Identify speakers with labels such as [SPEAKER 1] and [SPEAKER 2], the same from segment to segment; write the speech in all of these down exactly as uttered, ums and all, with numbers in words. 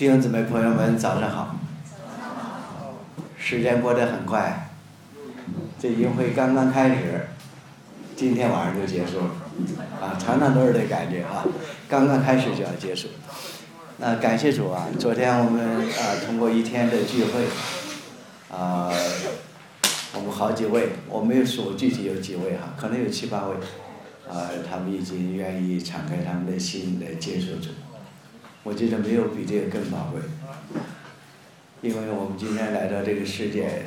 [SPEAKER 1] 弟兄姊妹朋友们早上好。时间过得很快，这营会刚刚开始，今天晚上就结束了啊，常常都是这感觉啊，刚刚开始就要结束。那感谢主啊，昨天我们啊通过一天的聚会啊，我们好几位，我没有数具体有几位哈，可能有七八位啊，他们已经愿意敞开他们的心来接受主。我觉得没有比这个更宝贵，因为我们今天来到这个世界，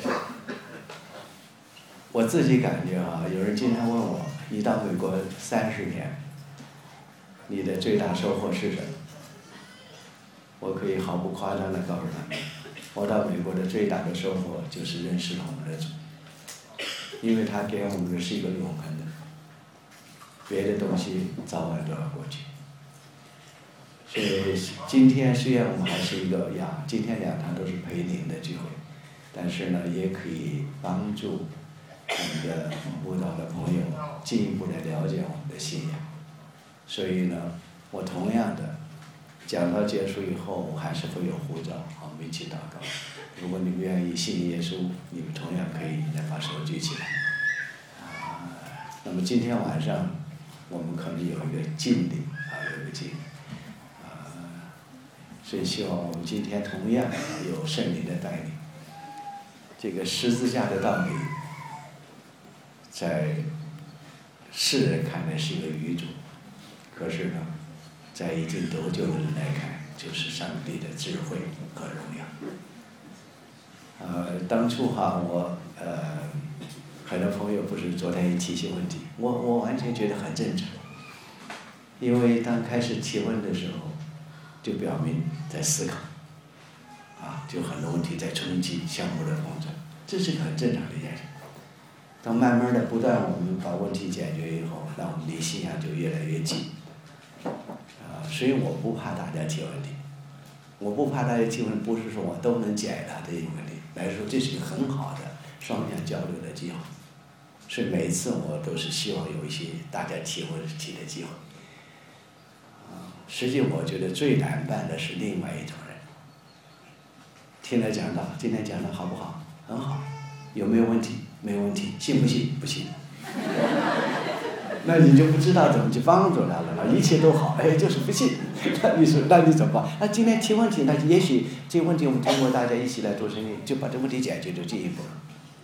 [SPEAKER 1] 我自己感觉啊，有人经常问我，你到美国三十年，你的最大收获是什么？我可以毫不夸张地告诉他们，我到美国的最大的收获就是认识了我们的主，因为他给我们的是一个永恒的，别的东西早晚都要过去。所以今天虽然我们还是一个呀，今天两堂都是培灵的聚会，但是呢，也可以帮助我们的舞蹈的朋友进一步的了解我们的信仰。所以呢，我同样的讲到结束以后，我还是会有呼召，好，我们一起祷告。如果你们愿意信耶稣，你们同样可以来把手举起来。啊，那么今天晚上我们可能有一个敬礼啊，有一个敬礼。所以希望我们今天同样有圣灵的带领。这个十字架的道理，在世人看来是一个愚拙，可是呢，在已经得救的人来看，就是上帝的智慧和荣耀。呃，当初哈，我呃，很多朋友不是昨天也提些问题，我我完全觉得很正常，因为当开始提问的时候，就表明在思考，啊，就很多问题在冲击，相互的碰撞，这是很正常的一件事。当慢慢的不断我们把问题解决以后，那我们离信仰就越来越近。啊，所以我不怕大家提问题，我不怕大家提问，不是说我都能解答这些问题，来说这是一个很好的双向交流的机会。所以每一次我都是希望有一些大家提问提的机会。实际我觉得最难办的是另外一种人。听了讲道，今天讲的好不好？很好。有没有问题？没有问题。信不信？不信。那你就不知道怎么去帮助他了，一切都好，哎，就是不信。那你说，那你怎么办？那今天提问题，那也许这个问题我们通过大家一起来做生意，就把这个问题解决，就进一步了。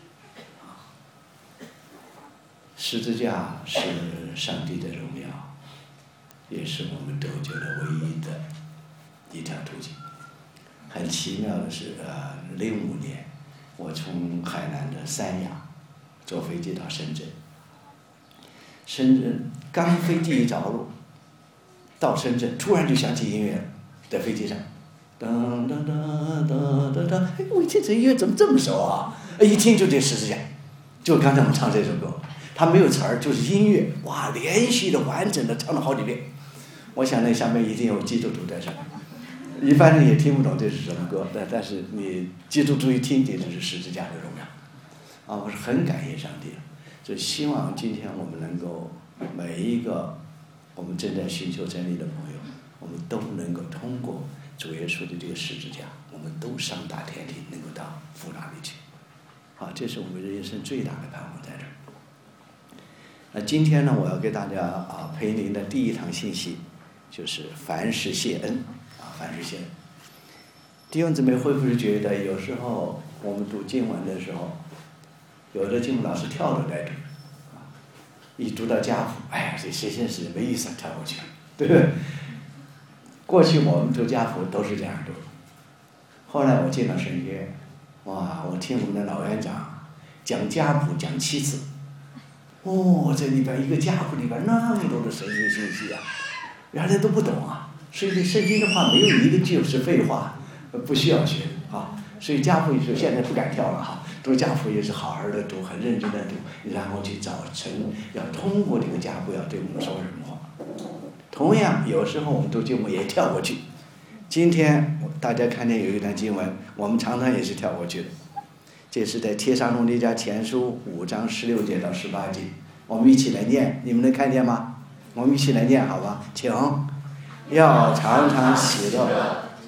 [SPEAKER 1] 十字架是上帝的荣耀，也是我们得救的唯一的一条途径。很奇妙的是，呃，零五年，我从海南的三亚坐飞机到深圳，深圳刚飞机一着陆，到深圳突然就响起音乐了，在飞机上，噔噔噔噔噔噔，哎，我一听这音乐怎么这么熟啊？一听就这十字架，就刚才我们唱这首歌，它没有词儿，就是音乐，哇，连续的完整的唱了好几遍。我想那下面一定有基督徒在上面，一般人也听不懂这是什么歌，但但是你基督徒一听见这是十字架的荣耀，啊，我是很感谢上帝的，就希望今天我们能够每一个我们正在寻求真理的朋友，我们都能够通过主耶稣的这个十字架，我们都上大天庭，能够到父那里去，啊，这是我们人生最大的盼望在这儿。那今天呢，我要给大家啊培灵的第一堂信息。就是凡事谢恩啊，凡事谢恩。弟兄姊妹会不会觉得有时候我们读经文的时候，有的经文老师跳着来读，啊，一读到家谱，哎呀，这这件事没意思，跳过去了，对不对？过去我们读家谱都是这样读，后来我进了神学院，哇，我听我们的老院长讲家谱讲七次，哦，这里边一个家谱里边那么多的神学信息啊！原来都不懂啊，所以这圣经的话没有一个句是废话，不需要学啊。所以家谱就现在不敢跳了哈，读家谱也是好好的读，很认真的读，然后去找成，要通过这个家谱要对我们说什么话。同样，有时候我们读经文也跳过去。今天大家看见有一段经文，我们常常也是跳过去的，这是在帖撒罗尼迦前书五章十六节到十八节，我们一起来念，你们能看见吗？我们一起来念好吧，请。要常常喜乐，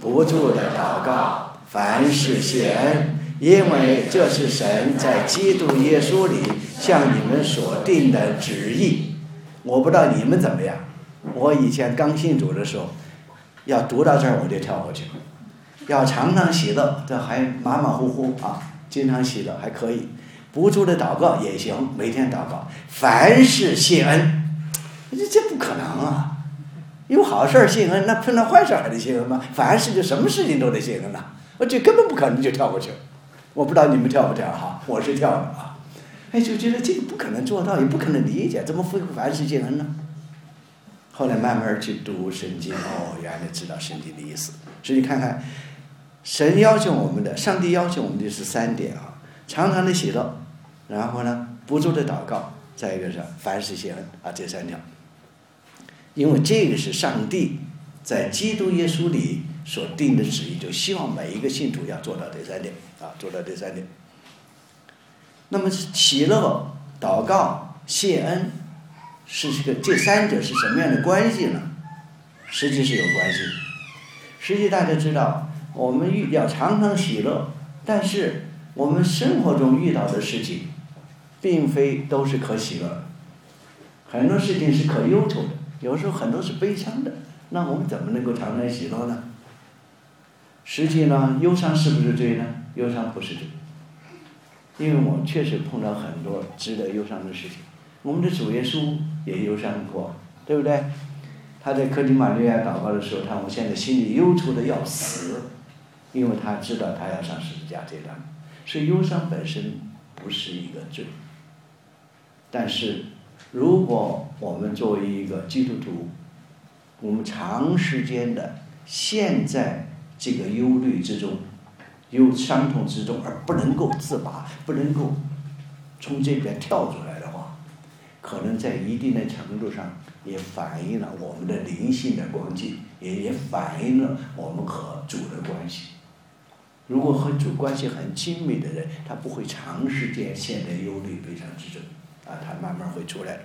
[SPEAKER 1] 不住的祷告，凡事谢恩，因为这是神在基督耶稣里向你们所定的旨意。我不知道你们怎么样，我以前刚信主的时候，要读到这儿我就跳过去，要常常喜乐，这还马马虎虎啊，经常喜乐还可以，不住的祷告也行，每天祷告，凡事谢恩，这这不可能啊！有好事谢恩，那碰到坏事还得谢恩吗？凡事就什么事情都得谢恩呐，我这根本不可能就跳过去。我不知道你们跳不跳哈，我是跳的啊。哎，就觉得这个不可能做到，也不可能理解，怎么会凡事谢恩呢？后来慢慢去读圣经，哦，原来知道圣经的意思。所以看看，神要求我们的，上帝要求我们的是三点啊：常常的喜乐，然后呢，不住的祷告，再一个是凡事谢恩啊，这三条。因为这个是上帝在基督耶稣里所定的旨意，就希望每一个信徒要做到这三点啊，做到这三点。那么喜乐、祷告、谢恩，是这个这三者是什么样的关系呢？实际是有关系。实际大家知道，我们遇要常常喜乐，但是我们生活中遇到的事情，并非都是可喜乐的，很多事情是可忧愁的。有时候很多是悲伤的，那我们怎么能够常常喜乐呢？实际呢，忧伤是不是罪呢？忧伤不是罪，因为我确实碰到很多值得忧伤的事情。我们的主耶稣也忧伤过，对不对？他在克里马利亚祷告的时候，他我现在心里忧愁的要死，因为他知道他要上十字架这段，所以忧伤本身不是一个罪，但是如果我们作为一个基督徒，我们长时间的陷在这个忧虑之中，忧伤痛之中，而不能够自拔，不能够从这边跳出来的话，可能在一定的程度上也反映了我们的灵性的光景，也也反映了我们和主的关系。如果和主关系很亲密的人，他不会长时间陷在忧虑悲伤之中啊，他慢慢会出来的。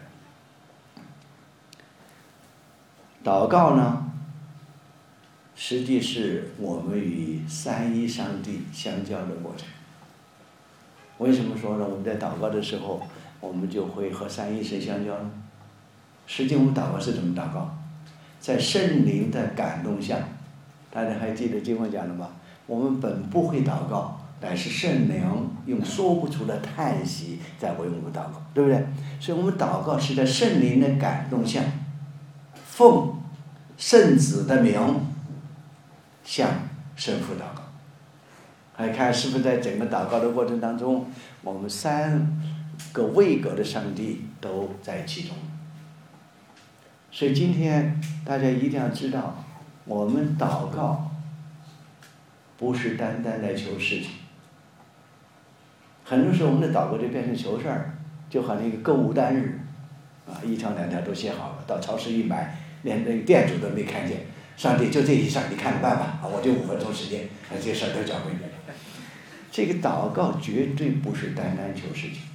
[SPEAKER 1] 祷告呢，实际是我们与三一上帝相交的过程。为什么说呢？我们在祷告的时候，我们就会和三一神相交呢？实际我们祷告是怎么祷告？在圣灵的感动下，大家还记得经文讲的吗？我们本不会祷告，乃是圣灵用说不出的叹息在为我们祷告，对不对？所以我们祷告是在圣灵的感动下，奉圣子的名向圣父祷告。来看是不是在整个祷告的过程当中，我们三个位格的上帝都在其中。所以今天大家一定要知道，我们祷告不是单单来求事情。很多时候我们的祷告就变成求事儿，就好像一个购物单日啊，一条两条都写好了，到超市一买，连那个店主都没看见，上帝就这一事儿你看着办吧，啊，我就五分钟时间，把这事儿都交给你。这个祷告绝对不是单单求事情。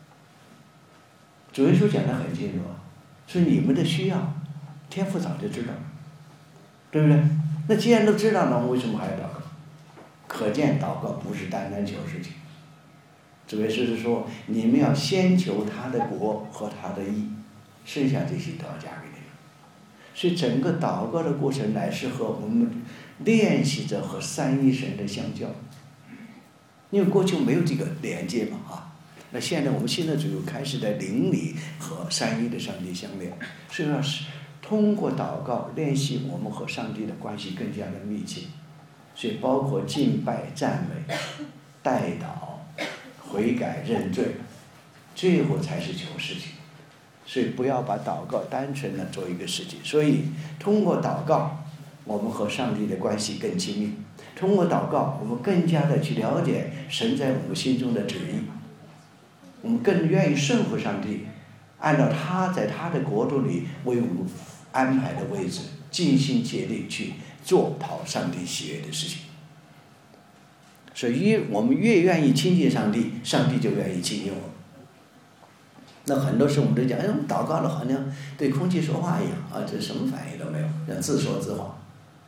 [SPEAKER 1] 主耶稣讲得很清楚，是你们的需要，天父早就知道，对不对？那既然都知道了，我为什么还要祷告？可见祷告不是单单求事情。主耶稣是说，你们要先求他的国和他的义，剩下这些都要加给你们。所以整个祷告的过程乃是和我们练习着和三一神的相交，因为过去没有这个连接嘛啊。那现在我们新的主又开始在灵里和三一的上帝相连，所以说是通过祷告练习我们和上帝的关系更加的密切。所以包括敬拜、赞美、代祷、悔改、认罪，最后才是求事情。所以不要把祷告单纯的做一个事情。所以通过祷告，我们和上帝的关系更亲密。通过祷告，我们更加的去了解神在我们心中的旨意。我们更愿意顺服上帝，按照他在他的国度里为我们安排的位置，尽心竭力去做讨上帝喜悦的事情。所以越我们越愿意亲近上帝，上帝就愿意亲近我们。那很多时候我们都讲，哎，我们祷告了好像对空气说话一样啊，这什么反应都没有，像自说自话。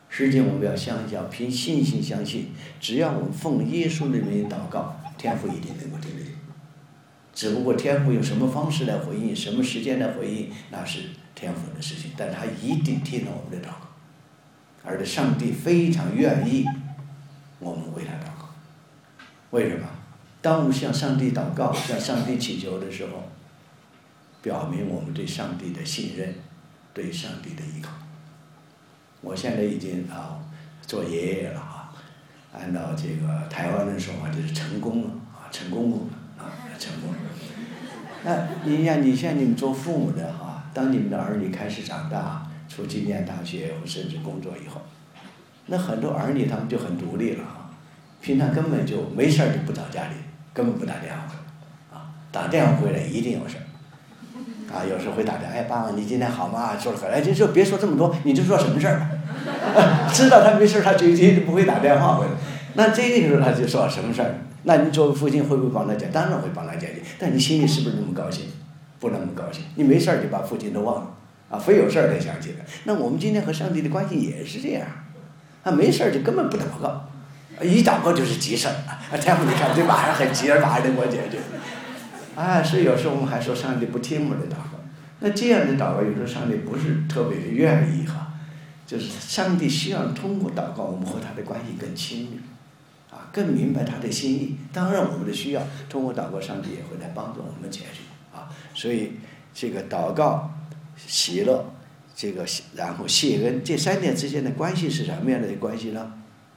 [SPEAKER 1] 实际我们要相信，要凭信心相信，只要我们奉耶稣的名祷告，天父一定能够听得见。只不过天父用什么方式来回应，什么时间来回应，那是天父的事情，但他一定听了我们的祷告，而且上帝非常愿意我们为他祷告。为什么？当我们向上帝祷告，向上帝祈求的时候，表明我们对上帝的信任，对上帝的依靠。我现在已经啊做爷爷了啊，按照这个台湾的说法就是成功了啊，成功了啊，成功了。那你像你像你们做父母的哈，当你们的儿女开始长大，出去念大学或甚至工作以后，那很多儿女他们就很独立了啊，平常根本就没事儿就不找家里，根本不打电话回来啊，打电话回来一定有事儿。啊，有时候会打电话，哎，爸爸，你今天好吗？说了很，哎，就说别说这么多，你就说什么事儿吧。知道他没事，他就就不会打电话回来。那这个时候他就说什么事儿？那你作为父亲会不会帮他解？当然会帮他解决。但你心里是不是那么高兴？不那么高兴。你没事儿就把父亲都忘了，啊，非有事儿才想起来。那我们今天和上帝的关系也是这样，啊，没事儿就根本不祷告，一祷告就是急事儿啊！天父，你看这马上很急，马上能给我解决。啊，是有时候我们还说上帝不听我们的祷告，那这样的祷告有时候上帝不是特别愿意哈，就是上帝希望通过祷告我们和他的关系更亲密，啊，更明白他的心意。当然我们的需要通过祷告，上帝也会来帮助我们解决啊。所以这个祷告、喜乐、这个然后谢恩这三点之间的关系是什么样的关系呢？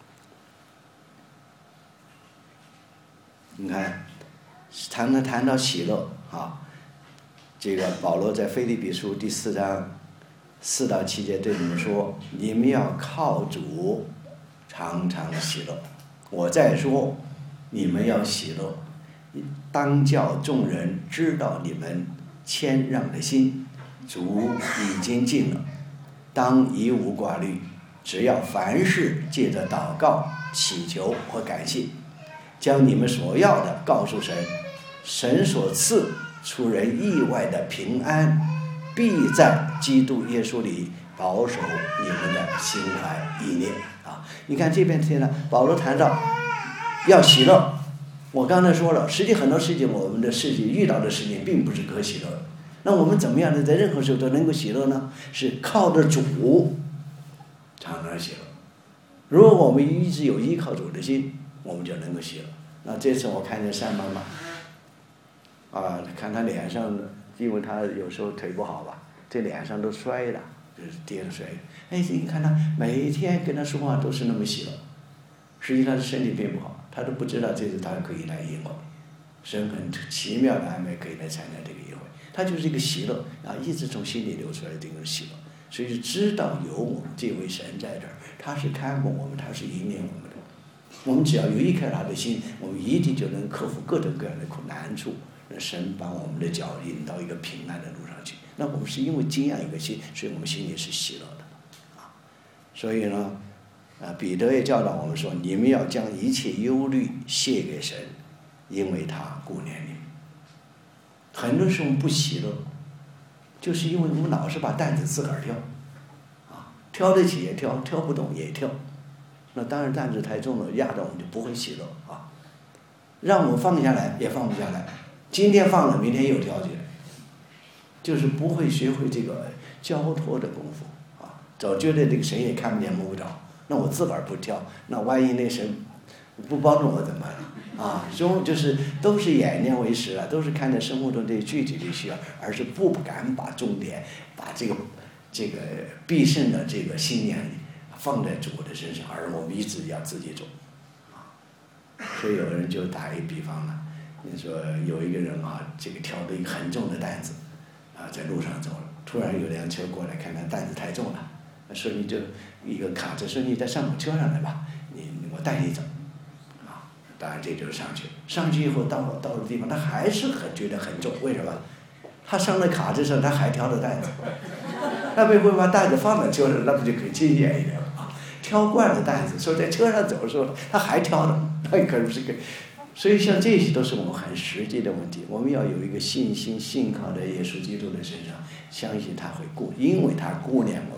[SPEAKER 1] 你看。谈到谈到喜乐啊，这个保罗在腓立比书第四章四到七节对你们说：你们要靠主常常喜乐。我再说，你们要喜乐，当叫众人知道你们谦让的心，主已经尽了。当一无挂虑，只要凡事借着祷告、祈求和感谢，将你们所要的告诉神。神所赐出人意外的平安，必在基督耶稣里保守你们的心怀意念啊！你看这边听了，保罗谈到要喜乐。我刚才说了，实际很多事情，我们的事情遇到的事情，并不是可喜乐的。那我们怎么样的在任何时候都能够喜乐呢？是靠着主常常喜乐。如果我们一直有依靠主的心，我们就能够喜乐。那这次我看见单妈妈。啊，看他脸上，因为他有时候腿不好吧，这脸上都摔了，就是跌着摔。哎，你看他每一天跟他说话都是那么喜乐，实际上是身体并不好，他都不知道这次他可以来议会，神很奇妙的安排可以来参加这个议会，他就是一个喜乐啊，一直从心里流出来的这个喜乐，所以知道有我们这位神在这儿，他是看顾我们，他是引领我们的，我们只要有一颗他的心，我们一定就能克服各种各样的困难处。神把我们的脚引到一个平安的路上去，那我们是因为这样一个心，所以我们心里是喜乐的，啊，所以呢，啊，彼得也教导我们说，你们要将一切忧虑卸给神，因为他顾念你们。很多时候我们不喜乐，就是因为我们老是把担子自个儿挑，啊，挑得起也挑，挑不动也挑，那当然担子太重了，压着我们就不会喜乐啊，让我放下来也放不下来。今天放了，明天又挑起来，就是不会学会这个交托的功夫啊！总觉得这个谁也看不见摸不着，那我自个儿不挑，那万一那神不帮助我怎么办啊？中就是都是眼见为实了，都是看着生活中这具体的需要，而是不敢把重点把这个这个必胜的这个信念放在主的身上，而我们一直要自己走啊！所以有人就打一比方了。你说有一个人啊，这个挑着一个很重的担子，啊，在路上走了，突然有辆车过来，看他担子太重了，说你就一个卡着，说你再上我车上来吧，你我带你走，啊，当然这就是上去了，上去以后到了到了地方，他还是很觉得很重，为什么？他上了卡车上，他还挑着担子，那为什么把担子放在车上，那不就可以轻便一点啊？挑惯了担子，说在车上走的时候，他还挑着，那可不是个。所以像这些都是我们很实际的问题，我们要有一个信心信靠在耶稣基督的身上，相信他会顾，因为他顾念我们，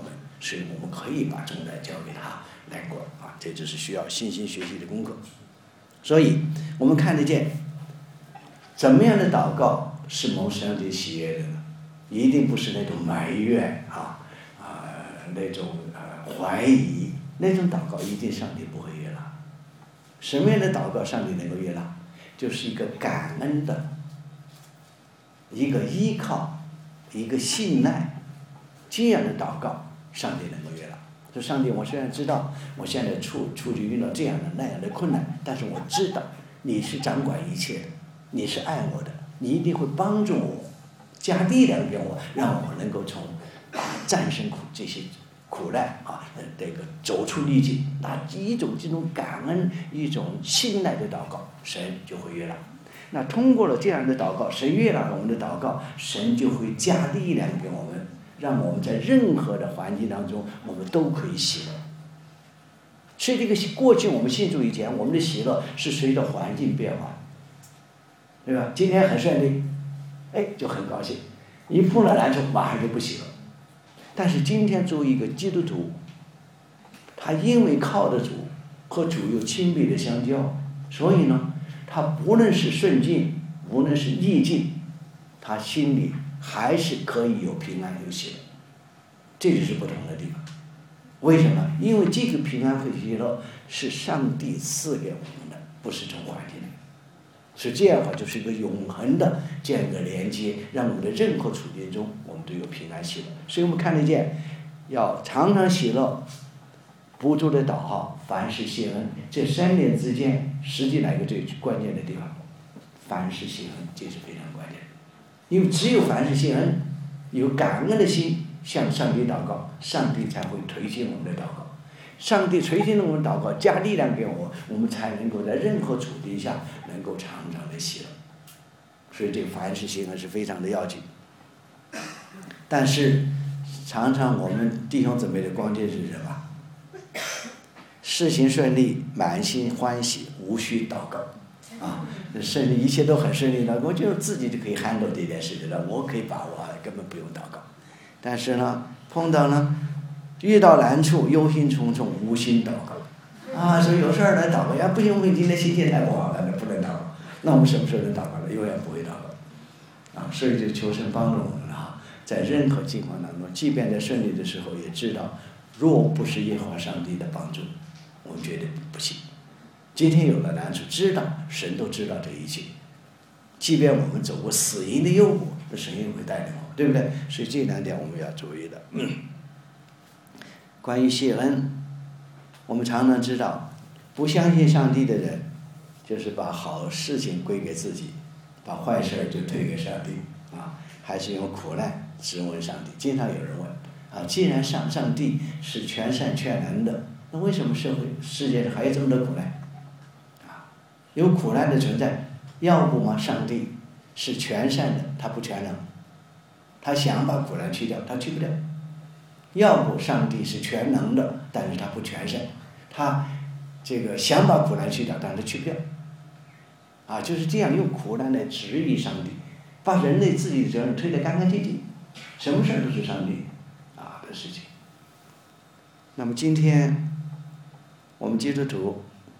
[SPEAKER 1] 所以我们可以把重担交给他来过啊，这就是需要信心学习的功课。所以我们看得见，怎么样的祷告是蒙上帝喜悦的呢？一定不是那种埋怨啊啊、呃、那种呃怀疑，那种祷告一定上帝不会悦纳。什么样的祷告上帝能够悦纳？就是一个感恩的，一个依靠，一个信赖，这样的祷告上帝能够悦纳。说上帝，我虽然知道我现在处处局遇到这样的那样的困难，但是我知道你是掌管一切的，你是爱我的，你一定会帮助我，加力量给我，让我能够从啊战胜苦这些苦难啊，这个走出逆境。那一种这种感恩、一种信赖的祷告，神就会悦纳。那通过了这样的祷告，神悦纳我们的祷告，神就会加力量给我们，让我们在任何的环境当中，我们都可以喜乐。所以这个过去我们信主以前，我们的喜乐是随着环境变化，对吧？今天很顺利，哎，就很高兴；一碰了难处，马上就不喜乐。但是今天作为一个基督徒，他因为靠着主，和主又亲密的相交，所以呢，他不论是顺境，无论是逆境，他心里还是可以有平安有喜乐。这就是不同的地方。为什么？因为这个平安和喜乐是上帝赐给我们的，不是从环境来。所以这样的话，就是一个永恒的这样一个连接，让我们的任何处境中，我们都有平安喜乐。所以我们看得见，要常常喜乐，不住的祷告，凡事谢恩。这三点之间，实际哪个最关键的地方？凡事谢恩，这是非常关键的。因为只有凡事谢恩，有感恩的心向上帝祷告，上帝才会垂听我们的祷告。上帝垂听了我们祷告，加力量给我们，我们才能够在任何处境下能够常常的喜乐。所以这个凡事谢恩是非常的要紧。但是常常我们弟兄姊妹的关键是什么？事情顺利，满心欢喜，无需祷告啊！顺利，一切都很顺利了，我就自己就可以 handle 这件事情了，我可以把握，根本不用祷告。但是呢，碰到呢，遇到难处，忧心忡忡，无心祷告啊！所以有事儿来祷告，呀，不行，我们今天心情太不好了，那不能祷告。那我们什么时候能祷告呢？永远不会祷告啊！所以就求神帮助我们啊，在任何境况当中，即便在顺利的时候，也知道，若不是耶和华上帝的帮助，我们绝对不行。今天有了难处，知道神都知道这一切，即便我们走过死荫的幽谷，那神也会带领我们，对不对？所以这两点我们要注意的。嗯、关于谢恩，我们常常知道，不相信上帝的人，就是把好事情归给自己，把坏事就推给上帝啊，还是用苦难质问上帝。经常有人问啊，既然上上帝是全善全能的，那为什么社会世界上还有这么多苦难？啊，有苦难的存在，要不嘛上帝是全善的，他不全能，他想把苦难去掉，他去不掉；要不上帝是全能的，但是他不全善，他这个想把苦难去掉，但是他去不掉。啊，就是这样用苦难来质疑上帝，把人类自己的责任推得干干净净，什么事儿都是上帝啊的事情。那么今天我们基督徒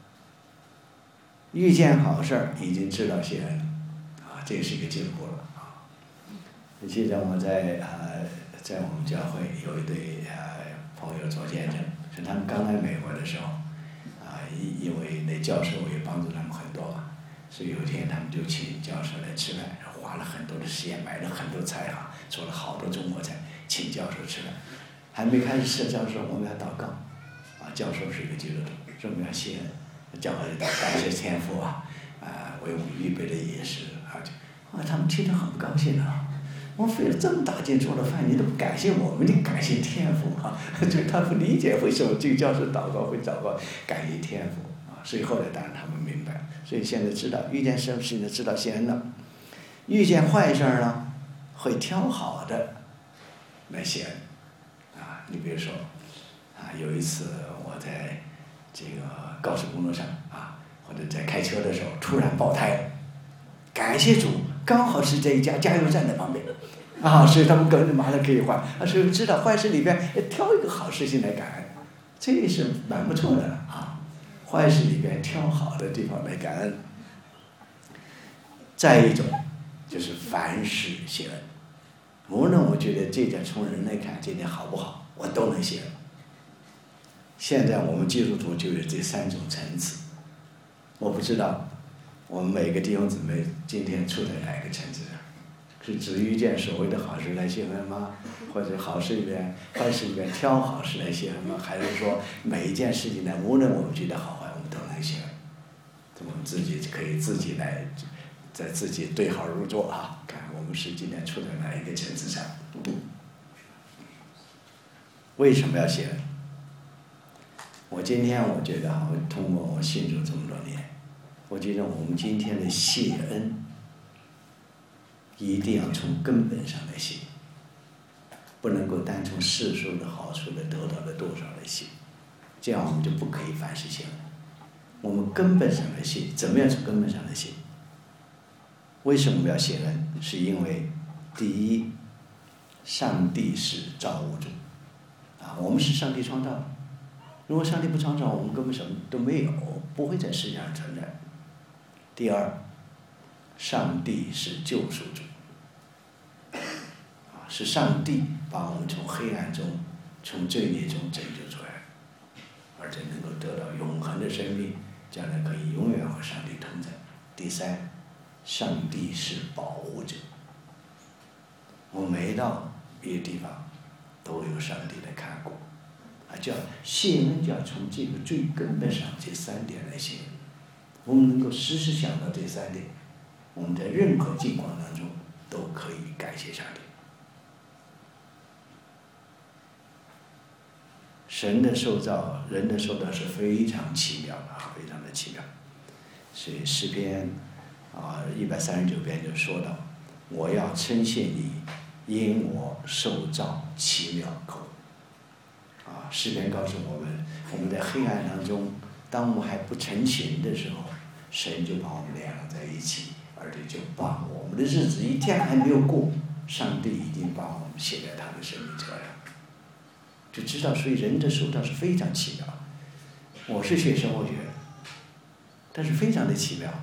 [SPEAKER 1] 遇见好事儿，已经知道谢恩了啊，这是一个进步了啊。我记得我在呃在我们教会有一对呃朋友做见证，是他们刚来美国的时候啊，因因为那教授也帮助他们很多嘛，所以有一天他们就请教授来吃饭，花了很多的时间，买了很多菜哈，做了好多中国菜，请教授吃饭。还没开始吃，教授我们要祷告啊，教授是一个基督徒，说我们要谢恩，教会祷感谢天父啊，啊为我们预备的饮食啊，啊他们听得很不高兴啊，我费了这么大劲做了饭，你都不感谢我们，你感谢天父啊，就他不理解为什么这个教授祷告会祷告感谢天父啊，所以后来当然他们明白，所以现在知道遇见什么事情知道谢恩了，遇见坏事儿呢，会挑好的来谢恩。啊，你比如说，啊，有一次我在这个高速公路上啊，或者在开车的时候突然爆胎，感谢主，刚好是这一家加油站的旁边， 啊，所以他们跟着马上可以换，啊，所以知道坏事里边挑一个好事情来感恩，这也是蛮不错的啊。坏事里边挑好的地方来感恩。再一种就是凡事谢恩，无论我觉得这点从人来看这点好不好，我都能谢恩。现在我们基督徒就有这三种层次，我不知道我们每个弟兄姊妹今天处在哪个层次上，是只一件所谓的好事来谢恩吗？或者好事里边坏事里边挑好事来谢恩吗？还是说每一件事情呢，无论我们觉得好坏，我们都能谢恩？我们自己可以自己来在自己对号入座啊，看我们是今天处在哪一个层次上。为什么要谢恩？我今天我觉得哈，我通过我信主这么多年，我觉得我们今天的谢恩一定要从根本上来谢，不能够单从世俗的好处的得到的多少来谢，这样我们就不可以凡事谢恩。我们根本上来谢，怎么样从根本上来谢？为什么要谢恩？是因为第一，上帝是造物主啊，我们是上帝创造的。如果上帝不创造，我们根本什么都没有，不会在世界上存在。第二，上帝是救赎主啊，是上帝把我们从黑暗中、从罪孽中拯救出来，而且能够得到永恒的生命，将来可以永远和上帝同在。第三，上帝是保护者，我们每到一个地方都有上帝的看顾啊，叫谢恩，就要从这个最根本上这三点来谢恩。我们能够时时想到这三点，我们在任何境况当中都可以感谢上帝。神的受造，人的受造是非常奇妙的啊，非常的奇妙。所以诗篇啊一百三十九篇就说到：“我要称谢你，因我受造奇妙可。”啊，诗篇告诉我们，我们在黑暗当中，当我们还不成形的时候，神就把我们连了在一起，而且就把我们的日子一天还没有过，上帝已经把我们写在他的生命册上，就知道，所以人的受造是非常奇妙。我是学生物学，但是非常的奇妙。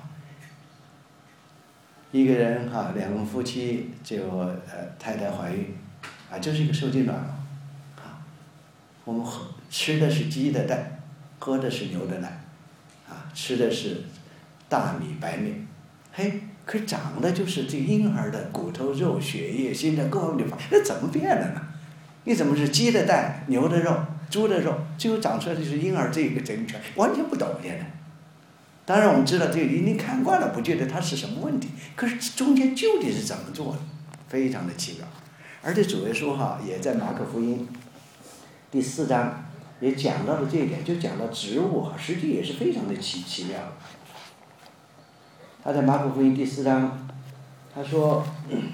[SPEAKER 1] 一个人哈、啊，两个夫妻就呃太太怀孕，啊，就是一个受精卵嘛，啊，我们喝吃的是鸡的蛋，喝的是牛的奶，啊，吃的是大米白面，嘿，可长的就是这婴儿的骨头肉、血液、心脏各方面地方，那怎么变了呢？你怎么是鸡的蛋、牛的肉、猪的肉，最后长出来的就是婴儿这个整全，完全不懂现在。当然我们知道这个，你看惯了，不觉得它是什么问题，可是中间究竟是怎么做的，非常的奇妙。而且主耶稣哈也在马可福音第四章也讲到了这一点，就讲到植物哈，实际也是非常的奇奇妙的。他在马可福音第四章，他说，嗯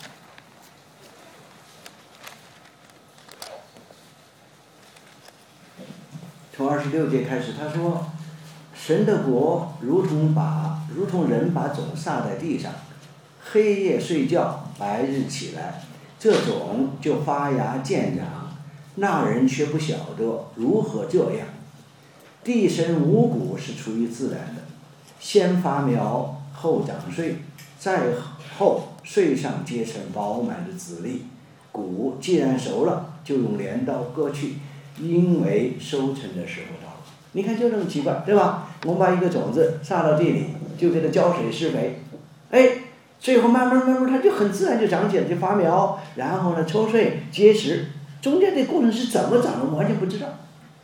[SPEAKER 1] 从二十六节开始，他说，神的国如同把如同人把种撒在地上，黑夜睡觉，白日起来，这种就发芽见长，那人却不晓得如何这样。地生五谷是出于自然的，先发苗，后长穗，再后穗上结成饱满的籽粒。谷既然熟了，就用镰刀割去，因为收成的时候到了。你看就这么奇怪，对吧？我们把一个种子撒到地里，就给它浇水施肥，哎，最后慢慢慢慢它就很自然就长起来，就发苗，然后呢抽穗结实，中间这过程是怎么长的，我完全不知道。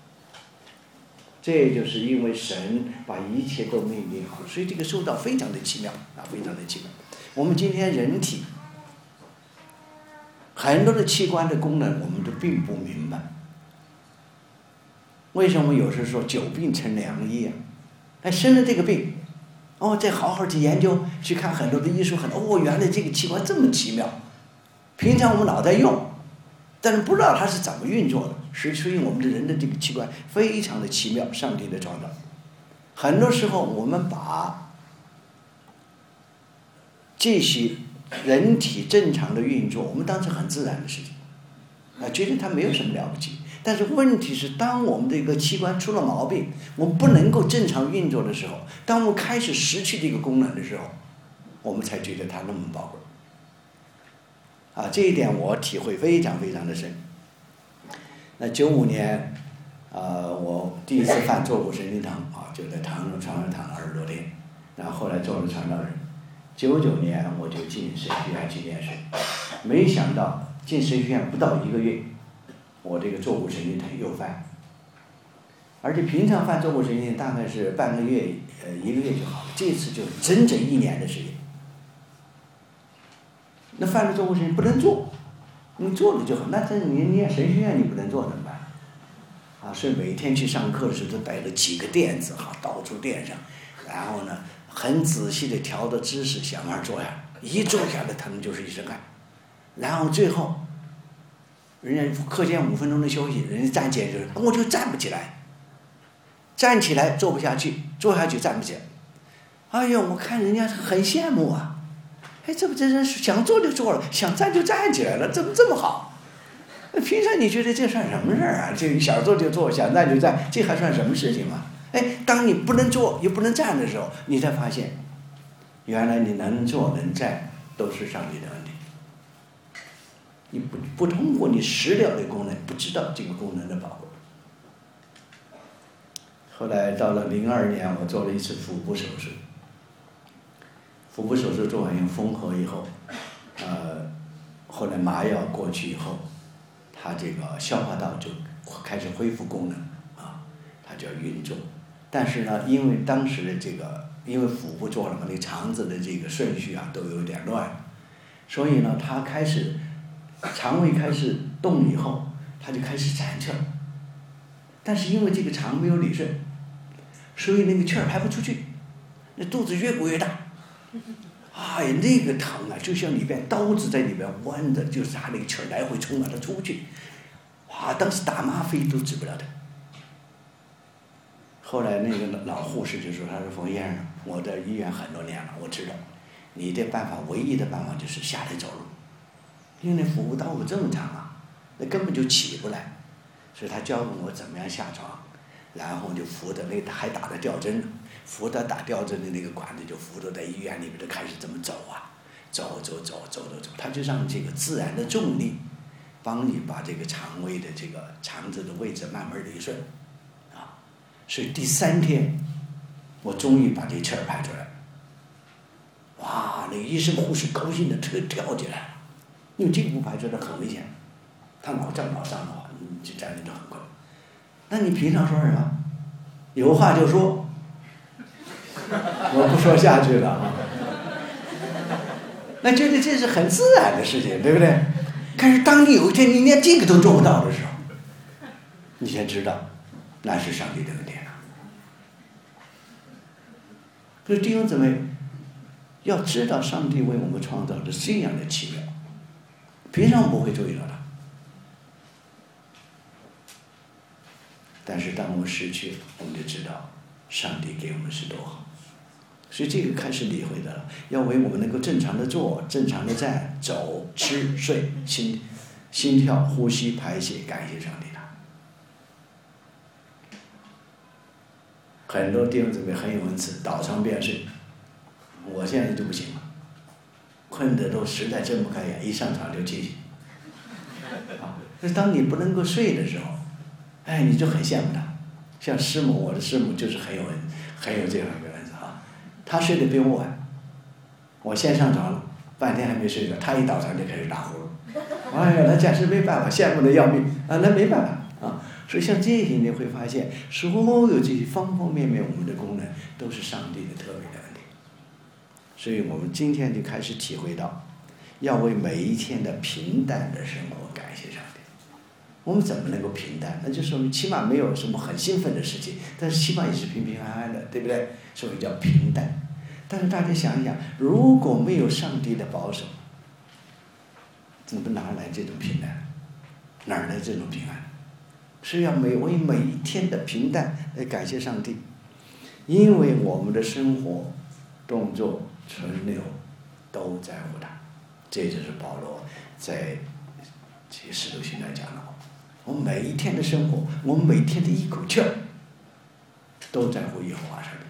[SPEAKER 1] 这就是因为神把一切都命令好，所以这个受造非常的奇妙啊，非常的奇妙。我们今天人体很多的器官的功能我们都并不明白，为什么有时说久病成良医啊？哎，生了这个病，哦，再好好去研究，去看很多的医术，很多哦，原来这个器官这么奇妙，平常我们老在用，但是不知道它是怎么运作的。实际上我们的人的这个器官非常的奇妙，上帝的创造。很多时候我们把这些人体正常的运作，我们当成很自然的事情，啊，觉得它没有什么了不起。但是问题是，当我们这个器官出了毛病，我们不能够正常运作的时候，当我们开始失去这个功能的时候，我们才觉得它那么宝贵。啊，这一点我体会非常非常的深。那九五年，呃，我第一次犯坐骨神经疼啊，就在躺着床上躺了二十多天，然后后来做了传导人。九九年我就进神学院去念书，没想到进神学院不到一个月，我这个坐骨神经疼又犯，而且平常犯坐骨神经疼大概是半个月呃一个月就好了，这次就整整一年的时间。那犯了坐骨神经不能做，你做了就好，那这你念神学院你不能做怎么办？啊，所以每天去上课的时候都带了几个垫子哈，到处垫上，然后呢很仔细的调的姿势想法坐下，一坐下来他们就是一身汗，然后最后人家课间五分钟的休息，人家站起来就是我就站不起来，站起来坐不下去，坐下去站不起来，哎呦我看人家很羡慕啊，哎这不这人想坐就坐了，想站就站起来了，怎么这么好？平常你觉得这算什么事儿啊？这想坐就坐，想站就站，这还算什么事情嘛？哎，当你不能坐又不能站的时候，你才发现，原来你能坐能站都是上帝的问题。你不不通过你食疗的功能，不知道这个功能的宝贵。后来到了零二年，我做了一次腹部手术。腹部手术做完以后缝合以后，呃，后来麻药过去以后，它这个消化道就开始恢复功能啊，它就要运作。但是呢，因为当时的这个，因为腹部做了嘛，那肠子的这个顺序啊都有点乱，所以呢，它开始肠胃开始动以后，它就开始产气儿。但是因为这个肠没有理顺，所以那个气儿排不出去，那肚子越鼓越大。哎呀，那个疼啊，就像里边刀子在里边剜的，就是它那个气儿来回冲啊，它出不去。哇，当时打吗啡都治不了的。后来那个老护士就说：“他说冯先生，我在医院很多年了，我知道，你的办法唯一的办法就是下来走路，因为那腹部道不正常啊，那根本就起不来。所以他教我怎么样下床，然后就扶着那还打着吊针呢，扶着打吊针的那个管子就扶着在医院里边就开始这么走啊，走走走走走走，他就让这个自然的重力帮你把这个肠胃的这个肠子的位置慢慢理顺。”所以第三天，我终于把这气儿排出来。哇，那医生护士高兴的特跳起来了，因为这个不排出来很危险，他老站老上的话，你就站着就很困。那你平常说什么？有话就说，我不说下去了啊。那觉得这是很自然的事情，对不对？可是当你有一天你连这个都做不到的时候，你才知道那是上帝的恩典。所以弟兄姊妹，要知道上帝为我们创造的这样的奇妙，平常不会注意到它，但是当我们失去，我们就知道上帝给我们是多好。所以这个开始理会的了，要为我们能够正常的坐、正常的站、走、吃、睡、心、心跳、呼吸、排泄，感谢上帝的。很多弟兄姊妹很有恩赐，倒床便睡，我现在就不行了，困得都实在睁不开眼，一上床就清醒。啊，那当你不能够睡的时候，哎，你就很羡慕他。像师母，我的师母就是很有恩，很有这样一个恩赐啊。他睡得比我晚，我先上床了，半天还没睡着，他一倒床就开始打呼噜。哎呀，那简直没办法，羡慕的要命啊！那没办法啊。所以像这些你会发现，所有这些方方面面我们的功能都是上帝的特别的恩典。所以我们今天就开始体会到，要为每一天的平淡的生活感谢上帝。我们怎么能够平淡？那就说明起码没有什么很兴奋的事情，但是起码也是平平安安的，对不对？所以叫平淡。但是大家想一想，如果没有上帝的保守，怎么哪来这种平安？哪来这种平安？是要每为每一天的平淡来感谢上帝，因为我们的生活、动作、存留都在乎他。 这就是保罗在这个使徒行传讲的话，我们每一天的生活，我们每天的一口气儿，都在乎耶和华上帝。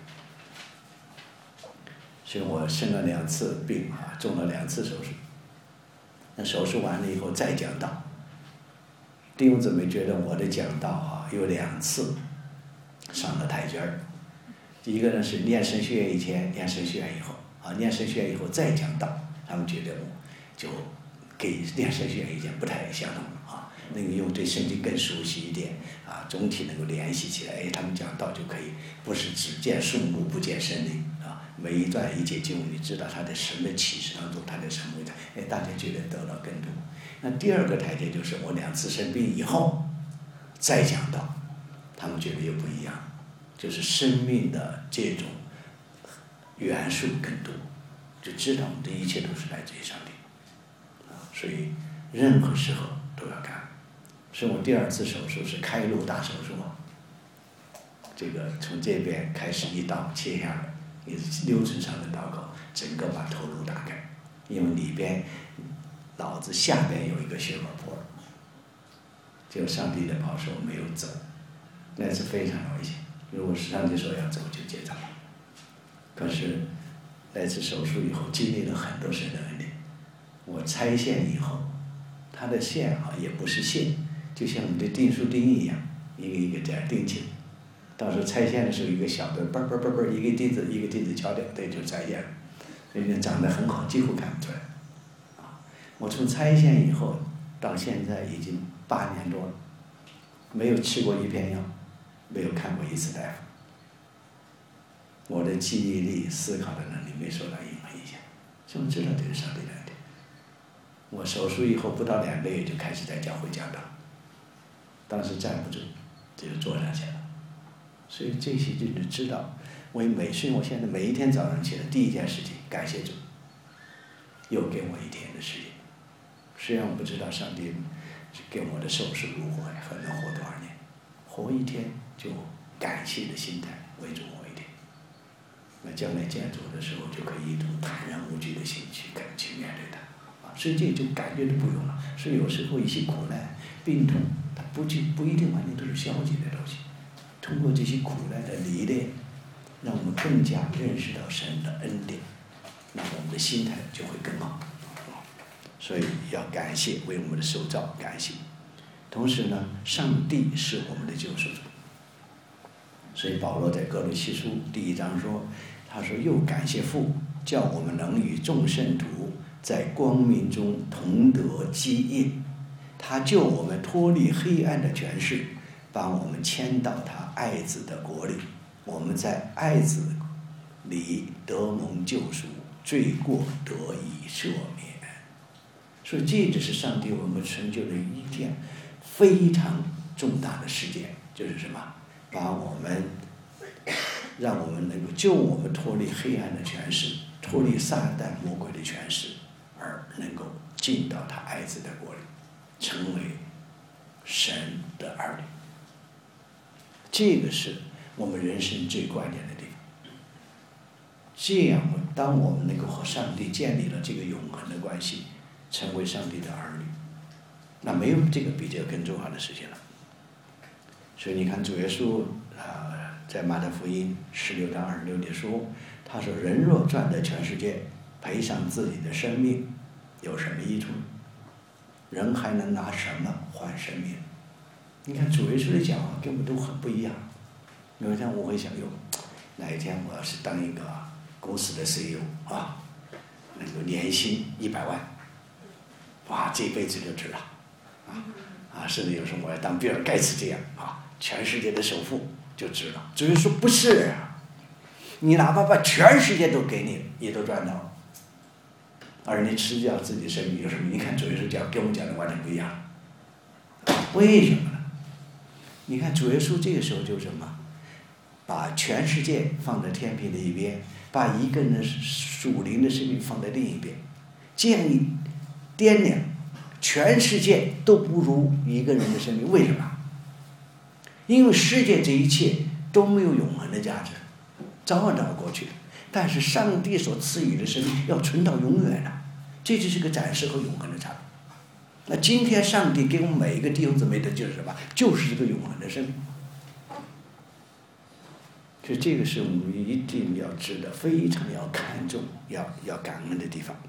[SPEAKER 1] 所以我生了两次病啊，中了两次手术。那手术完了以后再讲道，弟兄姊妹觉得我的讲道啊有两次上了台阶儿。一个呢是念神学院以前，念神学院以后啊，念神学院以后再讲道，他们觉得我就给念神学院以前不太相同啊，那个用对圣经更熟悉一点啊，总体能够联系起来，哎，他们讲道就可以不是只见树木不见森林啊，每一段一节经文你知道它的神的启示当中它的什么，哎，大家觉得得到更多。那第二个台阶就是我两次生病以后再讲道，他们觉得又不一样，就是生命的这种元素更多，就知道我们的一切都是来自于上帝啊，所以任何时候都要干。所以我第二次手术是开颅大手术啊，这个从这边开始一刀切下来，也是六寸长的刀口，整个把头颅打开，因为里边脑子下边有一个血管破了，就上帝的保守没有走，那是非常危险。如果是上帝说要走就结账。可是那次手术以后经历了很多神的恩典，我拆线以后，它的线啊也不是线，就像我们的订书钉一样，一个一个这样钉起来。到时候拆线的时候，一个小的嘣嘣嘣嘣，一个钉子一个钉子敲掉，对，就拆线了。所以长得很好，几乎看不出来。啊，我从拆线以后到现在已经八年多了，没有吃过一片药，没有看过一次大夫。我的记忆力、思考的能力没受到任何影响，所以我知道这是上帝的恩典。我手术以后不到两个月就开始在教会讲道，当时站不住，就坐下去了。所以这些就是知道，我每所以我现在每一天早上起来第一件事情，感谢主，又给我一天的时间。虽然我不知道上帝给我的寿数如何，还能活多少年，活一天就感谢的心态为主活一天。那将来见主的时候，就可以一种坦然无惧的心去去面对它，啊，所以这就感觉都不用了。所以有时候一些苦难、病痛，它不就不一定完全都是消极的东西。通过这些苦难的历练，让我们更加认识到神的恩典，那我们的心态就会更好。所以要感谢，为我们的受造感谢。同时呢，上帝是我们的救赎主。所以保罗在哥罗西书第一章说，他说又感谢父，叫我们能与众圣徒在光明中同得基业。他救我们脱离黑暗的权势，把我们迁到他爱子的国里。我们在爱子里得蒙救赎，罪过得以赦免。所以这就是上帝为我们成就的一件非常重大的事件，就是什么？把我们，让我们能够救我们脱离黑暗的权势，脱离撒旦魔鬼的权势，而能够进到他爱子的国里，成为神的儿女。这个是我们人生最关键的地方。这样，当我们能够和上帝建立了这个永恒的关系，成为上帝的儿女，那没有这个比这个更重要的事情了。所以你看主耶稣啊、呃，在马太福音十六章二十六节说，他说：“人若赚得全世界，赔上自己的生命，有什么益处？人还能拿什么换生命？”你看主耶稣的讲话跟我们都很不一样。有一天我会想，哟，哪一天我要是当一个公司的 C E O 啊，能够年薪一百万，哇，这辈子就值了，啊啊，甚至有时候我要当比尔盖茨这样啊。全世界的首富就值了。主耶稣不是啊，你哪怕把全世界都给你，你都赚到了，而你吃掉自己生命有什么？你看主耶稣讲跟我们讲的完全不一样。为什么呢？你看主耶稣这个时候就什么？把全世界放在天平的一边，把一个人的属灵的生命放在另一边，建议掂量全世界都不如一个人的生命。为什么？因为世界这一切都没有永恒的价值，早晚都要过去的。但是上帝所赐予的生命要存到永远的， 这就是个暂时和永恒的差别。那今天上帝给我们每一个弟兄姊妹的就是什么？就是这个永恒的生命。所以这个是我们一定要知道，非常要看重、要要感恩的地方。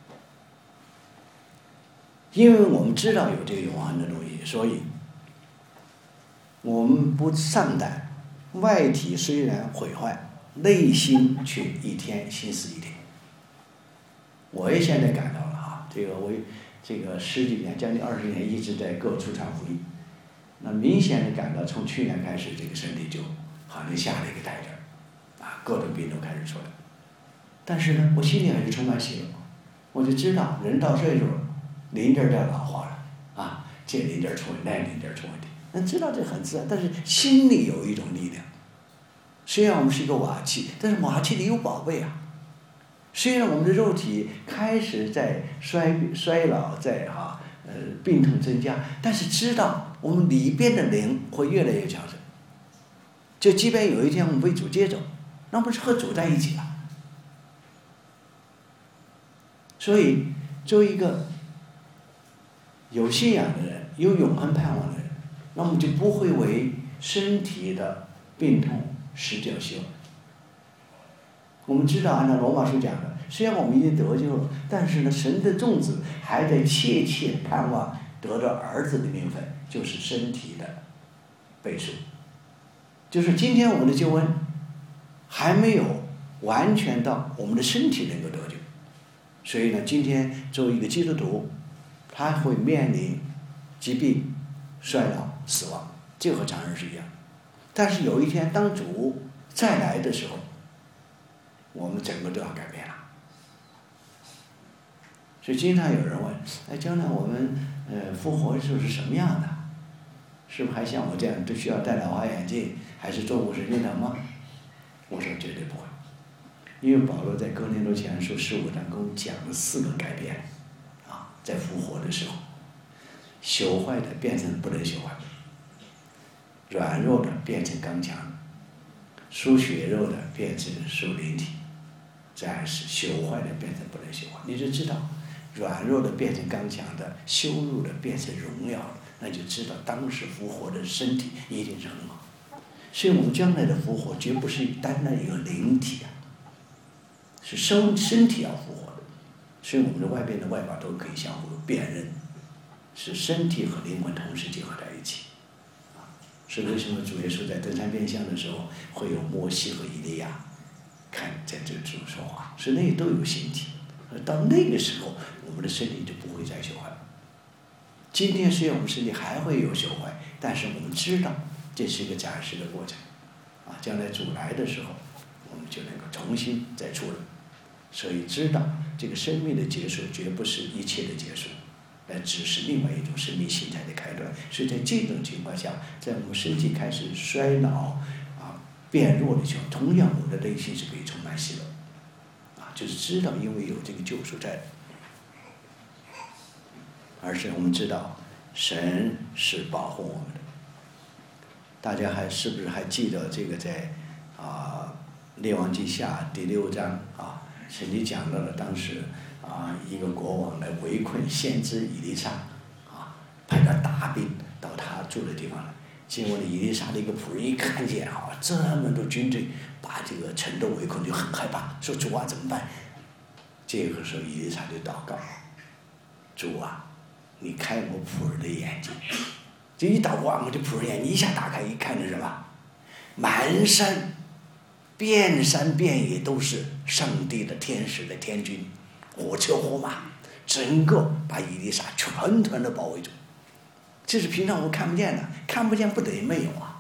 [SPEAKER 1] 因为我们知道有这个永恒的东西，所以我们不丧胆。外体虽然毁坏，内心却一天新似一天。我也现在感到了哈，这个我这个十几年、将近二十年一直在各处传福音，那明显的感到从去年开始，这个身体就好像下了一个台阶儿，啊，各种病都开始出来。但是呢，我心里还是充满喜乐，我就知道人到岁数了，零件在老化了，啊，这零件出问题，那零件出问题，那知道这很自然，但是心里有一种力量。虽然我们是一个瓦器，但是瓦器里有宝贝啊。虽然我们的肉体开始在衰衰老，在哈呃病痛增加，但是知道我们里边的灵会越来越强盛。就即便有一天我们被主接走，那不是和主在一起了。所以，作为一个有信仰的人，有永恒盼望的人，那么就不会为身体的病痛失掉希望。我们知道，按照罗马书讲的，虽然我们已经得救了，但是呢，神的种子还在切切盼望得着儿子的名分，就是身体的倍数。就是今天我们的救恩还没有完全到我们的身体能够得救，所以呢，今天作为一个基督徒，他会面临疾病、衰老、死亡，这和常人是一样。但是有一天，当主再来的时候，我们整个都要改变了。所以经常有人问：哎，将来我们呃复活时候是什么样的？是不是还像我这样都需要戴老花眼镜，还是做五十斤的吗？我说绝对不会，因为保罗在哥林多前书十五章跟我们讲了四个改变，啊，在复活的时候，朽坏的变成不能朽坏，软弱的变成刚强，属血肉的变成属灵体。再是朽坏的变成不能朽坏，你就知道，软弱的变成刚强的，羞辱的变成荣耀的，那就知道当时复活的身体一定是很好。所以我们将来的复活绝不是单单一个灵体啊，是身身体要复活的。所以我们的外边的外表都可以相互辨认，是身体和灵魂同时结合在一起。啊，是为什么主耶稣在登山变相的时候会有摩西和以利亚？看在这种说话，是那都有形体，到那个时候，我们的身体就不会再朽坏了。今天虽然我们身体还会有朽坏，但是我们知道这是一个暂时的过程，啊，将来主来的时候，我们就能够重新再出来。所以知道这个生命的结束绝不是一切的结束，而只是另外一种生命形态的开端。所以在这种情况下，在我们身体开始衰老变弱的时候，同样我们的内心是可以充满喜乐，啊，就是知道因为有这个救赎在，而是我们知道神是保护我们的。大家还是不是还记得这个在啊《列王纪下》第六章啊，圣经讲到了当时啊一个国王来围困先知以利沙，啊，派了大兵到他住的地方来。结果呢，以利沙的一个仆人一看见啊，这么多军队把这个城都围困，就很害怕，说主啊怎么办？这个时候以利沙就祷告，主啊，你开我仆人的眼睛。这一祷告，我这仆人眼睛一下打开，一看是什么？满山遍山遍野都是上帝的天使的天军，火车火马，整个把以利沙全团的包围住。这是平常我们看不见的，看不见不等于没有啊。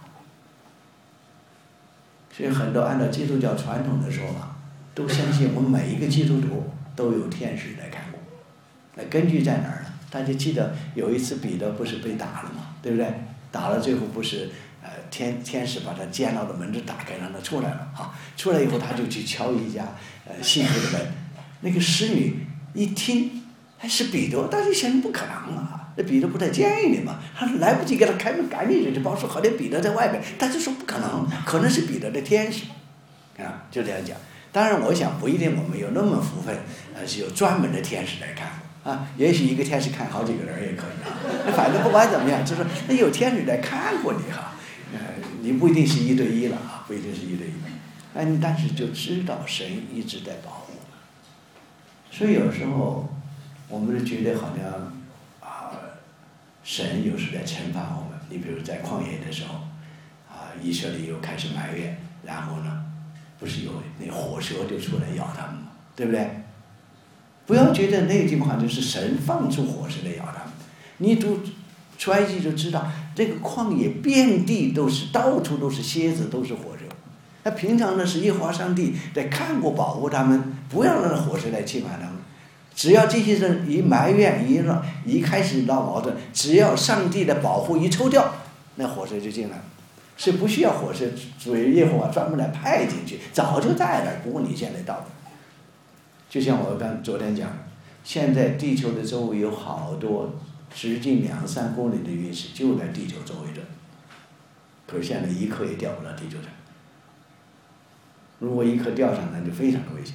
[SPEAKER 1] 所以很多按照基督教传统的说法，都相信我们每一个基督徒都有天使来看顾。那根据在哪儿呢？大家记得有一次彼得不是被打了吗？对不对？打了最后不是呃天天使把他监牢的门就打开，让他出来了啊。出来以后他就去敲一家呃信徒的门，那个使女一听还是彼得，大家想不可能啊。那彼得不在监狱里嘛，他来不及给他开门，赶紧就去报说好像彼得在外边，他就说不可能，可能是彼得的天使，啊，就这样讲。 当然，我想不一定我们有那么福分，呃，是有专门的天使来看啊。也许一个天使看好几个人也可以啊。反正不管怎么样，就是那有天使来看过你哈，呃，你不一定是一对一了啊，不一定是一对一。哎，但是就知道神一直在保护我们。所以有时候我们就觉得好像啊，神有时在惩罚我们。你比如在旷野的时候，啊，以色列又开始埋怨，然后呢？不是有那火蛇就出来咬他们吗？对不对？不要觉得那个地方就是神放出火蛇来咬他们，你读出埃及就知道，这个旷野遍地都是，到处都是蝎子，都是火蛇。那平常呢是耶和华上帝在看过保护他们，不要让火蛇来侵犯他们。只要这些人一埋怨，一让一开始闹矛盾，只要上帝的保护一抽掉，那火蛇就进来了。是不需要火蛇主耶和华专门来派进去，早就在那儿，不过你现在到了。就像我刚昨天讲，现在地球的周围有好多直径两三公里的陨石就在地球周围转，可是现在一颗也掉不到地球上。如果一颗掉上来就非常的危险。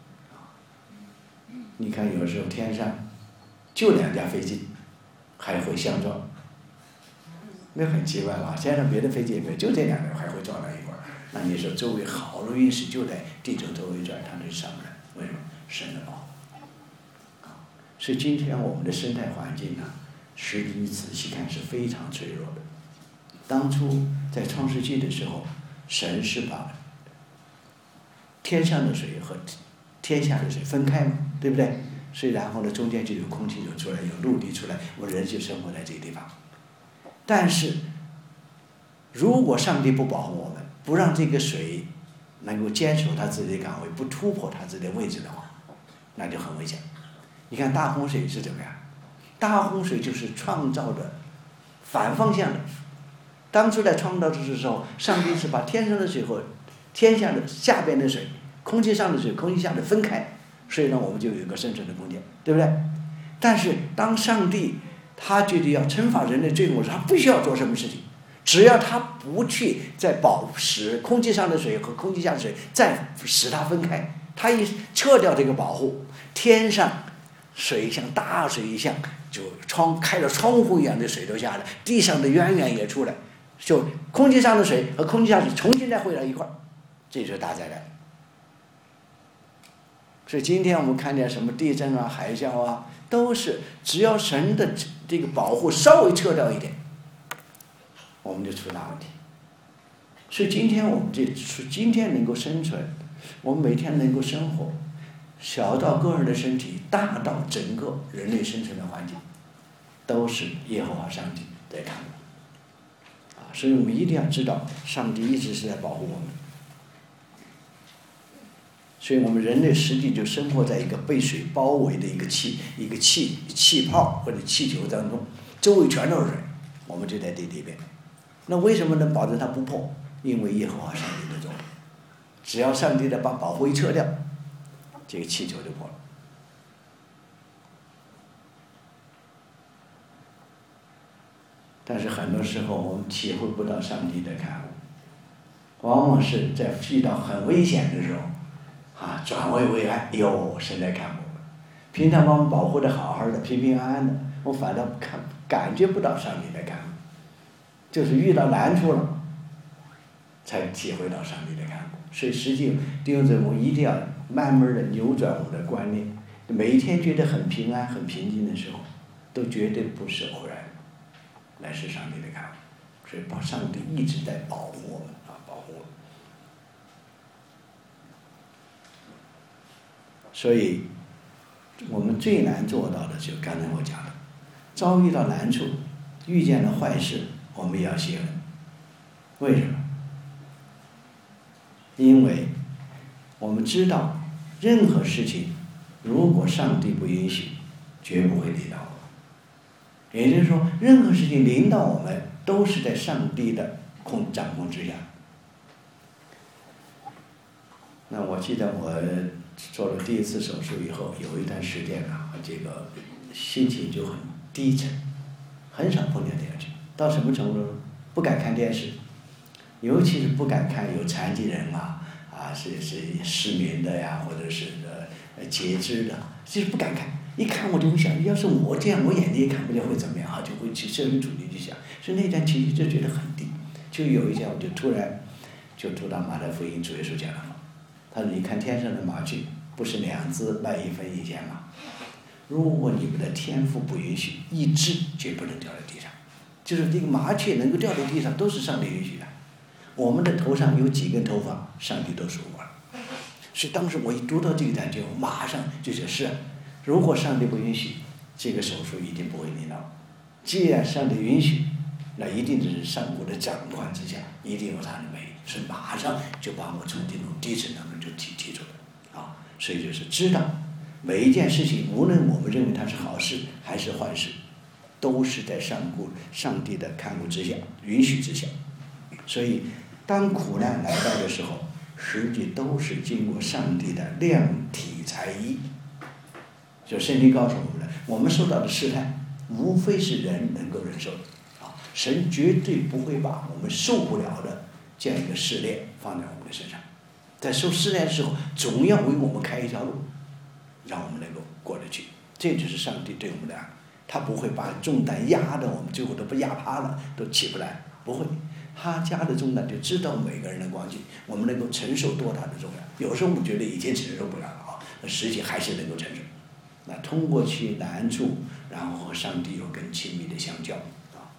[SPEAKER 1] 你看有时候天上就两架飞机还会相撞。那很奇怪吧？天上别的飞机也没有，就这两个还会撞到一块儿。那你说周围好多陨石就在地球周围转，它就上不来，为什么？神的保护。所以今天我们的生态环境呢，实际你仔细看是非常脆弱的。当初在创世纪的时候，神是把天上的水和天下的水分开嘛，对不对？所以然后呢，中间就有空气就出来，有陆地出来，我们人就生活在这个地方。但是，如果上帝不保护我们，不让这个水能够坚守它自己的岗位，不突破它自己的位置的话，那就很危险。你看大洪水是怎么样？大洪水就是创造的反方向的。当初在创造的时候，上帝是把天上的水和天下的下边的水、空气上的水、空气下的分开，所以呢，我们就有一个生存的空间，对不对？但是当上帝他觉得要惩罚人类罪恶时，他不需要做什么事情，只要他不去再保持空气上的水和空气下的水再使它分开，他一撤掉这个保护，天上水像大水一样，就窗开了窗户一样的水都下来，地上的渊源也出来，就空气上的水和空气下的水重新再汇到一块儿，这就是大灾难。所以今天我们看见什么地震啊、海啸啊，都是只要神的这个保护稍微撤掉一点，我们就出大问题。所以今天我们这今天能够生存，我们每天能够生活，小到个人的身体，大到整个人类生存的环境，都是耶和华上帝在看的。啊，所以我们一定要知道，上帝一直是在保护我们。所以我们人类实际就生活在一个被水包围的一个气一个气气泡或者气球当中，周围全都是水，我们就在这里边。那为什么能保证它不破？因为耶和华上帝的作用。只要上帝的把保护一撤掉，这个气球就破了。但是很多时候我们体会不到上帝的看护，往往是在遇到很危险的时候。啊，转危为安，哟，神在看我们。平常把我们保护的好好的，平平安安的，我反倒看感觉不到上帝在看我，就是遇到难处了，才体会到上帝的看顾。所以实际弟兄姊妹，我们一定要慢慢的扭转我们的观念。每一天觉得很平安、很平静的时候，都绝对不是偶然，乃是上帝的看顾。所以，上帝一直在保护我们啊，保护我们。所以，我们最难做到的，就刚才我讲的，遭遇到难处，遇见了坏事，我们也要谢恩。为什么？因为我们知道，任何事情，如果上帝不允许，绝不会临到我们。也就是说，任何事情临到我们，都是在上帝的控掌控之下。那我记得我做了第一次手术以后，有一段时间啊，这个心情就很低沉，很少碰见电视，到什么程度呢？不敢看电视，尤其是不敢看有残疾人啊啊啊是是失眠的呀，或者是呃截肢的，就是不敢看。一看我就会想，要是我这样，我眼睛也看不见会怎么样啊？就会去设身处地去想，所以那天情绪就觉得很低。就有一天，我就突然就读到马太福音主耶稣讲的话，他说：“你看天上的麻雀，不是两只卖一分一钱吗？如果你们的天父不允许，一只绝不能掉在地上。就是这个麻雀能够掉在地上，都是上帝允许的。我们的头上有几根头发，上帝都数过了。所以当时我一读到这个感觉，我马上就觉得是。”如果上帝不允许，这个手术一定不会领到。既然上帝允许，那一定是上古的掌管之下，一定有他的美意。所以马上就把我从这种低沉当中就提提出来，啊，所以就是知道每一件事情，无论我们认为它是好事还是坏事，都是在上古上帝的看顾之下、允许之下。所以，当苦难来到的时候，实际都是经过上帝的量体裁衣。就圣经告诉我们的，我们受到的试探，无非是人能够忍受的啊！神绝对不会把我们受不了的这样一个试炼放在我们的身上，在受试炼的时候，总要为我们开一条路，让我们能够过得去。这就是上帝对我们的爱，他不会把重担压得我们最后都不压趴了，都起不来，不会。他加的重担就知道每个人的光景，我们能够承受多大的重量。有时候我们觉得已经承受不了了啊，实际还是能够承受。那通过其难处，然后和上帝有更亲密的相交啊。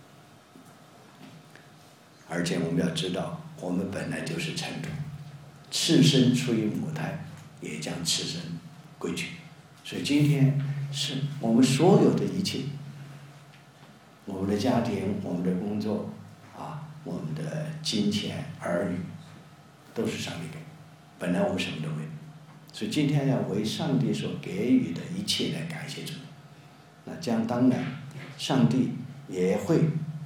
[SPEAKER 1] 而且我们要知道，我们本来就是尘土，赤身出于母胎，也将赤身归去。所以今天是我们所有的一切，我们的家庭、我们的工作啊，我们的金钱、儿女，都是上帝给。本来我们什么都没有。所以今天要为上帝所给予的一切来感谢主，那这样当然，上帝也会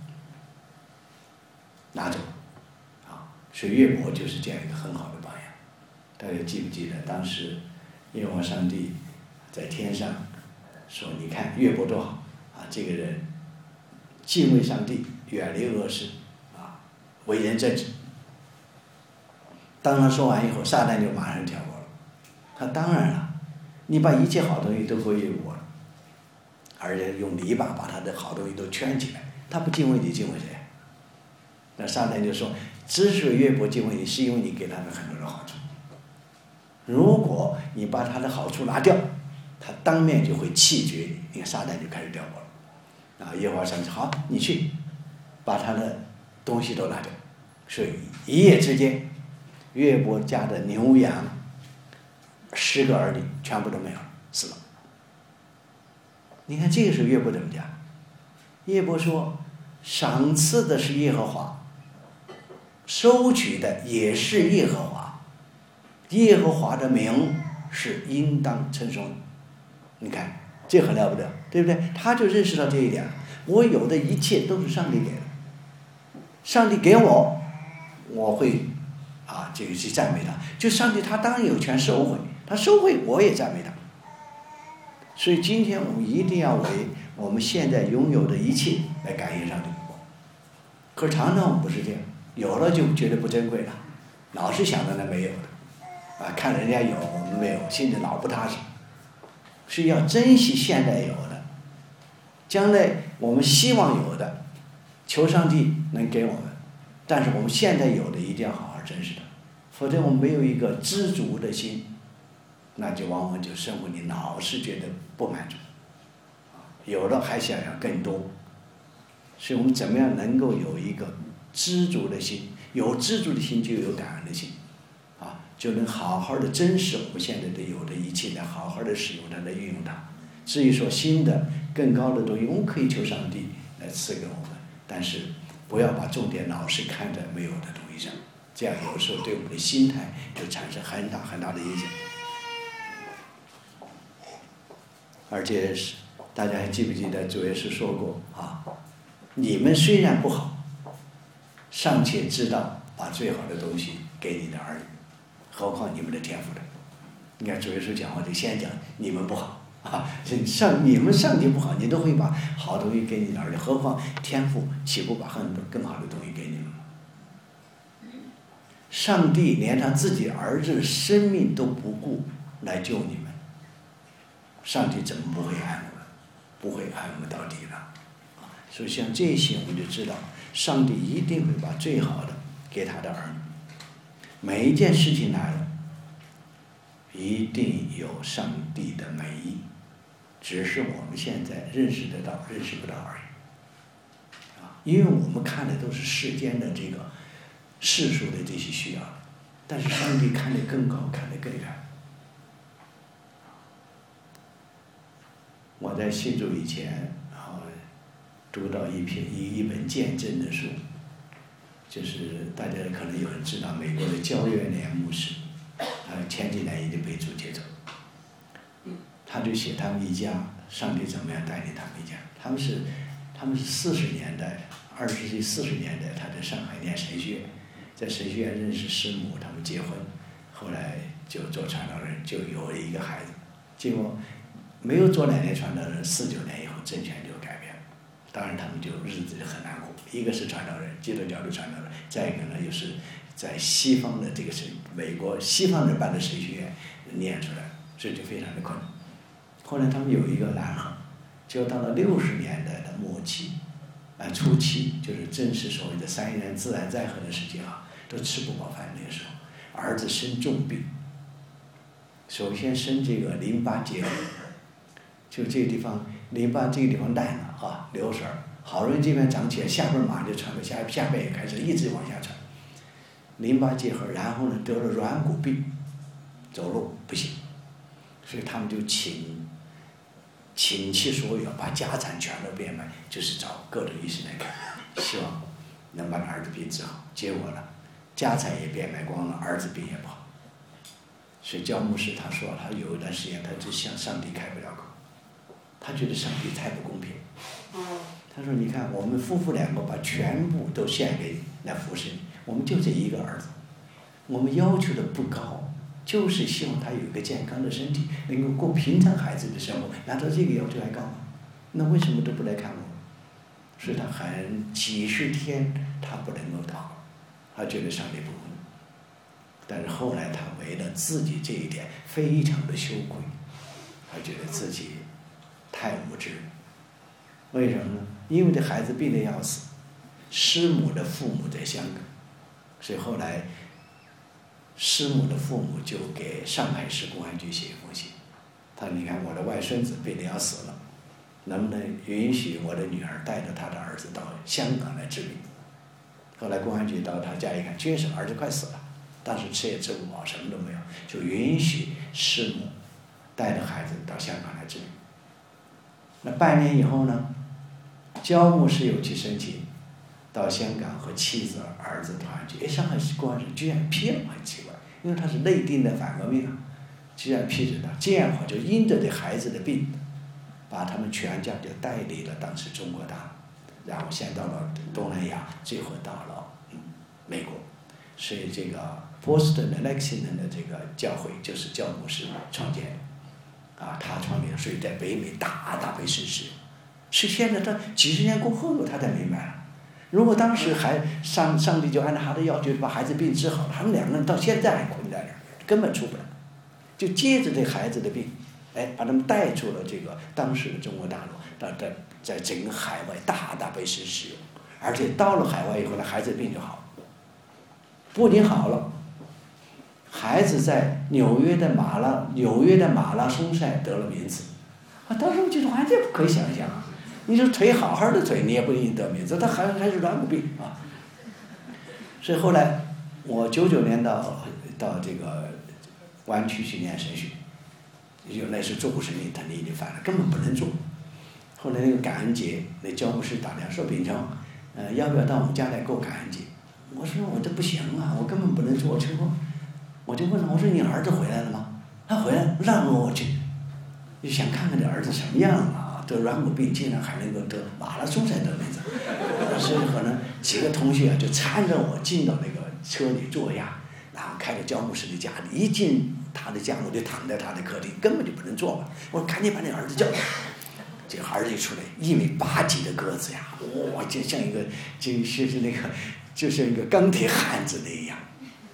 [SPEAKER 1] 拿走，啊，所以约伯就是这样一个很好的榜样。大家记不记得当时耶和华上帝在天上说：“你看约伯多好啊，这个人敬畏上帝，远离恶事，啊，为人正直。”当他说完以后，撒旦就马上跳过了。他当然了，你把一切好东西都归于我了，而且用篱笆把他的好东西都圈起来，他不敬畏你，敬畏谁？那撒旦就说：“之所以约伯敬畏你，是因为你给他们很多的好处。如果你把他的好处拿掉，他当面就会弃绝你。”你看撒旦就开始掉过了。啊，耶和华上帝好，你去把他的东西都拿掉。所以一夜之间，约伯家的牛羊十个儿女全部都没有了，死了。你看这个时候约伯怎么讲？约伯说：“赏赐的是耶和华，收取的也是耶和华，耶和华的名是应当称颂。”你看这很了不得，对不对？他就认识到这一点，我有的一切都是上帝给的，上帝给我，我会啊这个去赞美他。就上帝他当然有权收回，他收回我也赞美他。所以今天我们一定要为我们现在拥有的一切来感谢上帝。可是常常我们不是这样，有了就觉得不珍贵了，老是想着那没有的，啊，看人家有我们没有，心里老不踏实。是要珍惜现在有的，将来我们希望有的，求上帝能给我们，但是我们现在有的一定要好好珍视它，否则我们没有一个知足的心，那就往往就生活里老是觉得不满足，有了还想要更多。所以我们怎么样能够有一个知足的心？有知足的心就有感恩的心，啊，就能好好的珍视我们现在的有的一切，来好好的使用它，来运用它。至于说新的更高的东西，我们可以求上帝来赐给我们，但是不要把重点老是看在没有的东西上，这样有时候对我们的心态就产生很大很大的影响。而且是大家还记不记得主耶稣说过啊？你们虽然不好，尚且知道把最好的东西给你的儿女，何况你们的天赋的？你看主耶稣讲话就先讲你们不好啊，上你们上帝不好，你都会把好东西给你的儿女，何况天赋岂不把很多更好的东西给你们吗？ 上帝连他自己儿子的生命都不顾来救你们，上帝怎么不会爱我们？不会爱我们到底呢？所以像这些我们就知道，上帝一定会把最好的给他的儿女。每一件事情来了，一定有上帝的美意，只是我们现在认识得到，认识不到而已。啊，因为我们看的都是世间的这个世俗的这些需要，但是上帝看得更高，看得更远。我在信主以前，然后读到一篇一一本见证的书，就是大家可能有人知道美国的焦元年牧师，呃，前几年已经被主接走。他就写他们一家，上帝怎么样带领他们一家。他们是，他们是四十年代，二十世纪四十年代，他在上海念神学院，在神学院认识师母，他们结婚，后来就做传道人，就有了一个孩子。结果没有做两年传道人，四九年以后政权就改变了。当然他们就日子很难过，一个是传道人，基督教的传道人，再一个呢又是在西方的这个是美国西方人办的神学院念出来，所以就非常的困难。后来他们有一个男孩，就到了六十年代的末期，啊初期，就是正是所谓的三一年自然灾害的时期啊，都吃不饱饭那个时候，儿子生重病，首先生这个淋巴结核，就这个地方淋巴这个地方烂了啊，流水儿，好容易这边长起来，下边马上就传到下下边也开始一直往下传，淋巴结核，然后呢得了软骨病，走路不行，所以他们就请。倾其所有，把家产全都变卖，就是找各种医生来看，希望能把儿子病治好。结果呢，家产也变卖光了，儿子病也不好。所以焦牧师他说，他有一段时间他就向上帝开不了口，他觉得上帝太不公平。他说：“你看，我们夫妇两个把全部都献给那服侍，我们就这一个儿子，我们要求的不高。”就是希望他有一个健康的身体，能够过平常孩子的生活，难道这个要求还高吗？那为什么都不来看我？所以他很几十天他不能够祷告，他觉得上帝不公平。但是后来他为了自己这一点非常的羞愧，他觉得自己太无知了。为什么呢？因为这孩子病得要死，师母的父母在香港，所以后来。师母的父母就给上海市公安局写一封信，他说：“你看我的外孙子病得要死了，能不能允许我的女儿带着他的儿子到香港来治病？”后来公安局到他家一看，确实儿子快死了，当时吃也吃不饱，什么都没有，就允许师母带着孩子到香港来治病。那半年以后呢，焦牧师又去申请。到香港和妻子儿子团聚，哎，上海市公安局居然批了，很奇怪，因为他是内定的反革命啊，居然批准他，这样的话就因着这孩子的病，把他们全家就带离了当时中国大陆，然后先到了东南亚，最后到了、嗯、美国，所以这个波士顿的 Lexington 的这个教会就是焦牧师创建的，啊，他创建，所以在北美大大被支持，是现在他几十年过后他才明白了。如果当时还上上帝就按照他的要求把孩子病治好，他们两个人到现在还困在那儿，根本出不来。就借着这孩子的病，哎，把他们带出了这个当时的中国大陆，在在在整个海外大大被使使用，而且到了海外以后呢，孩子病就好了，不仅好了，孩子在纽约的马拉纽约的马拉松赛得了名次，啊，当时我觉得完全不可以想象。你说腿好好的腿，你也不一定得名字，他还还是软骨病啊。所以后来我九九年到到这个湾区去念神学，原来是做过生意，他已经犯了，根本不能做。后来那个感恩节，那焦牧师打电话说：“秉承，呃，要不要到我们家来过感恩节？”我说：“我这不行啊，我根本不能坐车。”我就问他：“我说你儿子回来了吗？”他回来，让我去，就想看看这儿子什么样啊。得软骨病竟然还能够得马拉松赛得名字，所以可能几个同学啊就搀着我进到那个车里坐下，然后开到焦牧师的家里，一进他的家我就躺在他的客厅，根本就不能坐嘛。我说赶紧把那儿子叫来，这个儿子一出来，一米八几的个子呀，哇，就像一个就是那个就像一个钢铁汉子那样，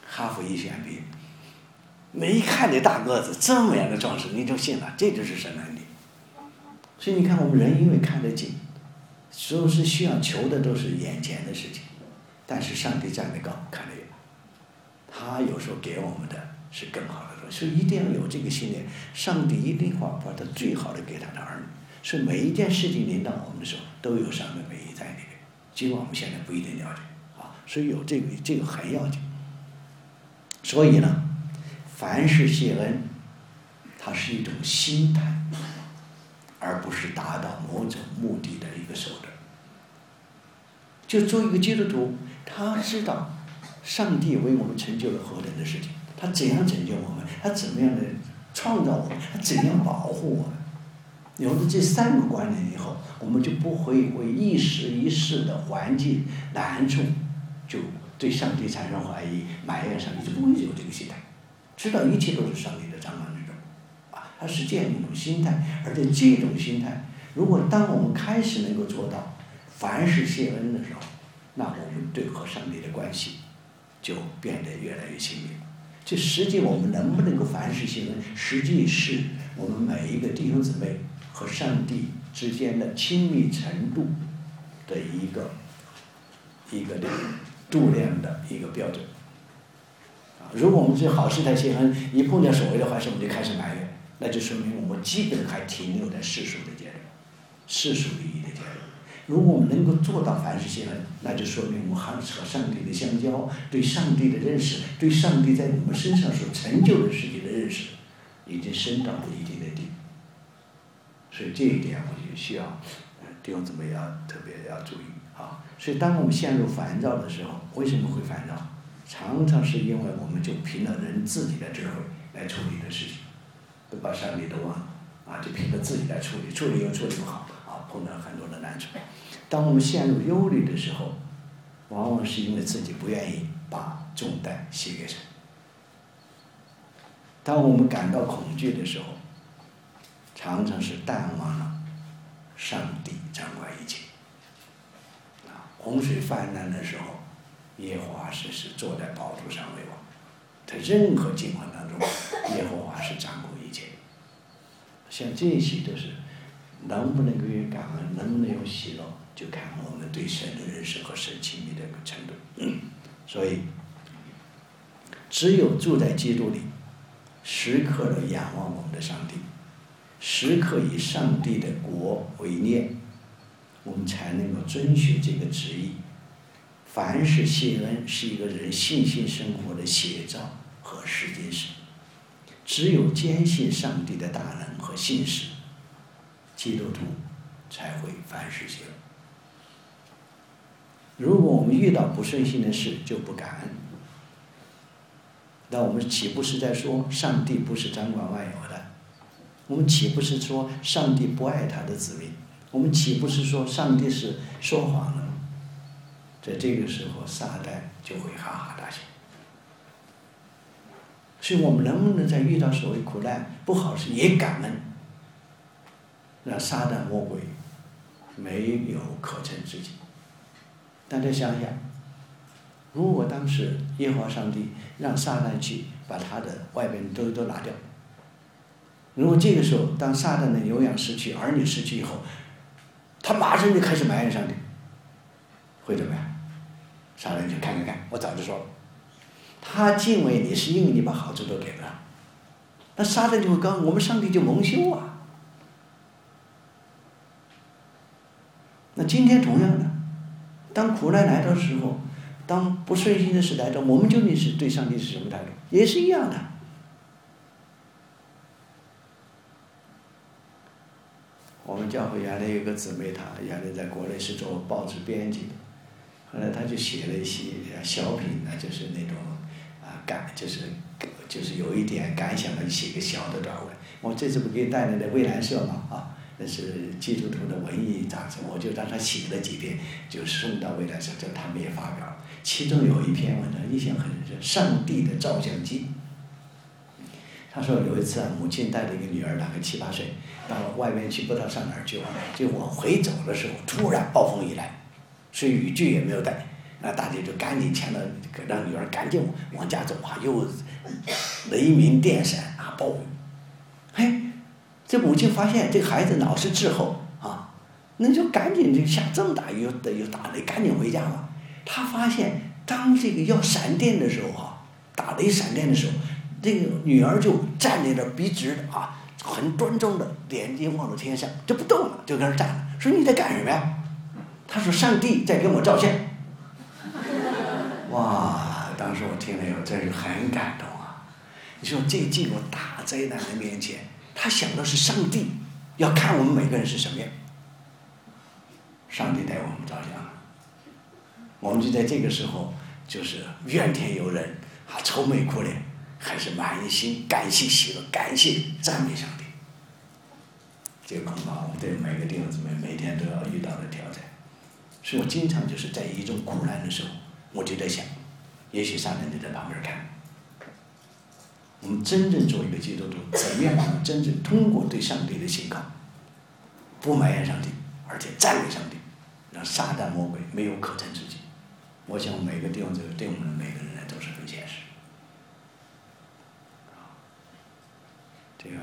[SPEAKER 1] 哈佛医学院毕业，没一看这大个子这么样的壮实，你就信了，这就是神能力。所以你看，我们人因为看得近，所以是需要求的都是眼前的事情，但是上帝站得高，看得远，他有时候给我们的是更好的东西，所以一定要有这个信念，上帝一定会把他最好的给他的儿女。所以每一件事情临到我们的时候，都有上帝美意在里面，尽管我们现在不一定了解啊，所以有这个这个很要紧。所以呢，凡事谢恩，它是一种心态，而不是达到某种目的的一个手段。就做一个基督徒，他知道上帝为我们成就了何等的事情，他怎样拯救我们，他怎么样的创造我们，他怎样保护我们。有了这三个观念以后，我们就不会为一时一事的环境难处就对上帝产生怀疑、埋怨上帝，就不会有这个心态，知道一切都是上帝的掌管之中，啊，它是这样一种心态。而且这种心态，如果当我们开始能够做到凡事谢恩的时候，那我们对和上帝的关系就变得越来越亲密。这实际我们能不能够凡事谢恩，实际是我们每一个弟兄姊妹和上帝之间的亲密程度的一个一个度量的一个标准。啊，如果我们是好事太谢恩，一碰见所谓的坏事我们就开始埋怨，那就说明我们基本还停留在世俗的阶段，世俗利益的阶段。如果我们能够做到凡事谢恩，那就说明我们还和上帝的相交，对上帝的认识，对上帝在我们身上所成就的事情的认识，已经升到了一定的地步。所以这一点我就需要弟兄姊妹要特别要注意啊。所以当我们陷入烦躁的时候，为什么会烦躁？常常是因为我们就凭了人自己的智慧来处理的事情，都把上帝都忘了啊，就凭着自己来处理，处理又处理不好啊，碰到很多的难处。当我们陷入忧虑的时候，往往是因为自己不愿意把重担卸给神。当我们感到恐惧的时候，常常是淡忘了上帝掌管一切。啊，洪水泛滥的时候，耶和华是是坐在宝座上为王，在任何境况当中，耶和华是掌控一切。像这些都是能不能够有感恩，能不能有喜乐，就看我们对神的认识和神亲密的程度。嗯，所以，只有住在基督里，时刻的仰望我们的上帝，时刻以上帝的国为念，我们才能够遵循这个旨意。凡事谢恩是一个人信心生活的写照和实践史。只有坚信上帝的大能和信实，基督徒才会凡事谢恩。如果我们遇到不顺心的事就不感恩，那我们岂不是在说上帝不是掌管万有的？我们岂不是说上帝不爱他的子民？我们岂不是说上帝是说谎了？在这个时候，撒旦就会哈哈大笑。所以我们能不能在遇到所谓苦难不好时也感恩，让撒旦魔鬼没有可乘之机？大家想想，如果当时耶和华上帝让撒旦去把他的外边都都拿掉，如果这个时候当撒旦的牛羊失去，儿女失去以后，他马上就开始埋怨上帝，会怎么样？撒旦就看看看，我早就说了，他敬畏你是因为你把好处都给了他，那撒旦就会告诉我们，上帝就蒙羞啊。那今天同样的，当苦难来到的时候，当不顺心的事来到，我们究竟是对上帝是什么态度？也是一样的。我们教会原来有个姊妹，她原来在国内是做报纸编辑的，后来她就写了一些小品呢，就是那种啊感，就是就是有一点感想的，写个小的短文。我这次不给你带来的蔚蓝社嘛啊，那是基督徒的文艺杂志，我就让他写了几篇，就送到蔚蓝社，这他们也发表了。其中有一篇文章印象很深，上帝的照相机。他说有一次啊，母亲带着一个女儿，大概七八岁，到外面去，不知道上哪儿去玩，结果回走的时候，突然暴风一来，所以雨具也没有带， 那大姐就赶紧牵了，让女儿赶紧往家走啊，又雷鸣电闪啊，暴雨。嘿，这母亲发现这个孩子老是滞后啊，那就赶紧就下这么大雨，又又打雷，赶紧回家了。他发现当这个要闪电的时候啊，打雷闪电的时候，这个女儿就站在那儿笔直的啊，很端庄的，眼睛望着天上，就不动了，就跟那儿站了。说你在干什么呀？他说上帝在跟我照相。哇！当时我听了以后真是很感动啊！你说这这种大灾难的面前，他想的是上帝要看我们每个人是什么样。上帝带我们照相，我们就在这个时候，就是怨天尤人啊，愁眉苦脸，还是满心感谢喜乐，感谢赞美上帝。这个恐怕我们对每个弟兄姊妹每天都要遇到的挑战。所以我经常就是在一种苦难的时候，我就在想，也许上帝就在旁边看。我们真正做一个基督徒，怎么样能真正通过对上帝的信靠，不埋怨上帝，而且赞美上帝，让撒旦魔鬼没有可乘之机。我想每个弟兄姊妹对我们每个人来都是很现实。这个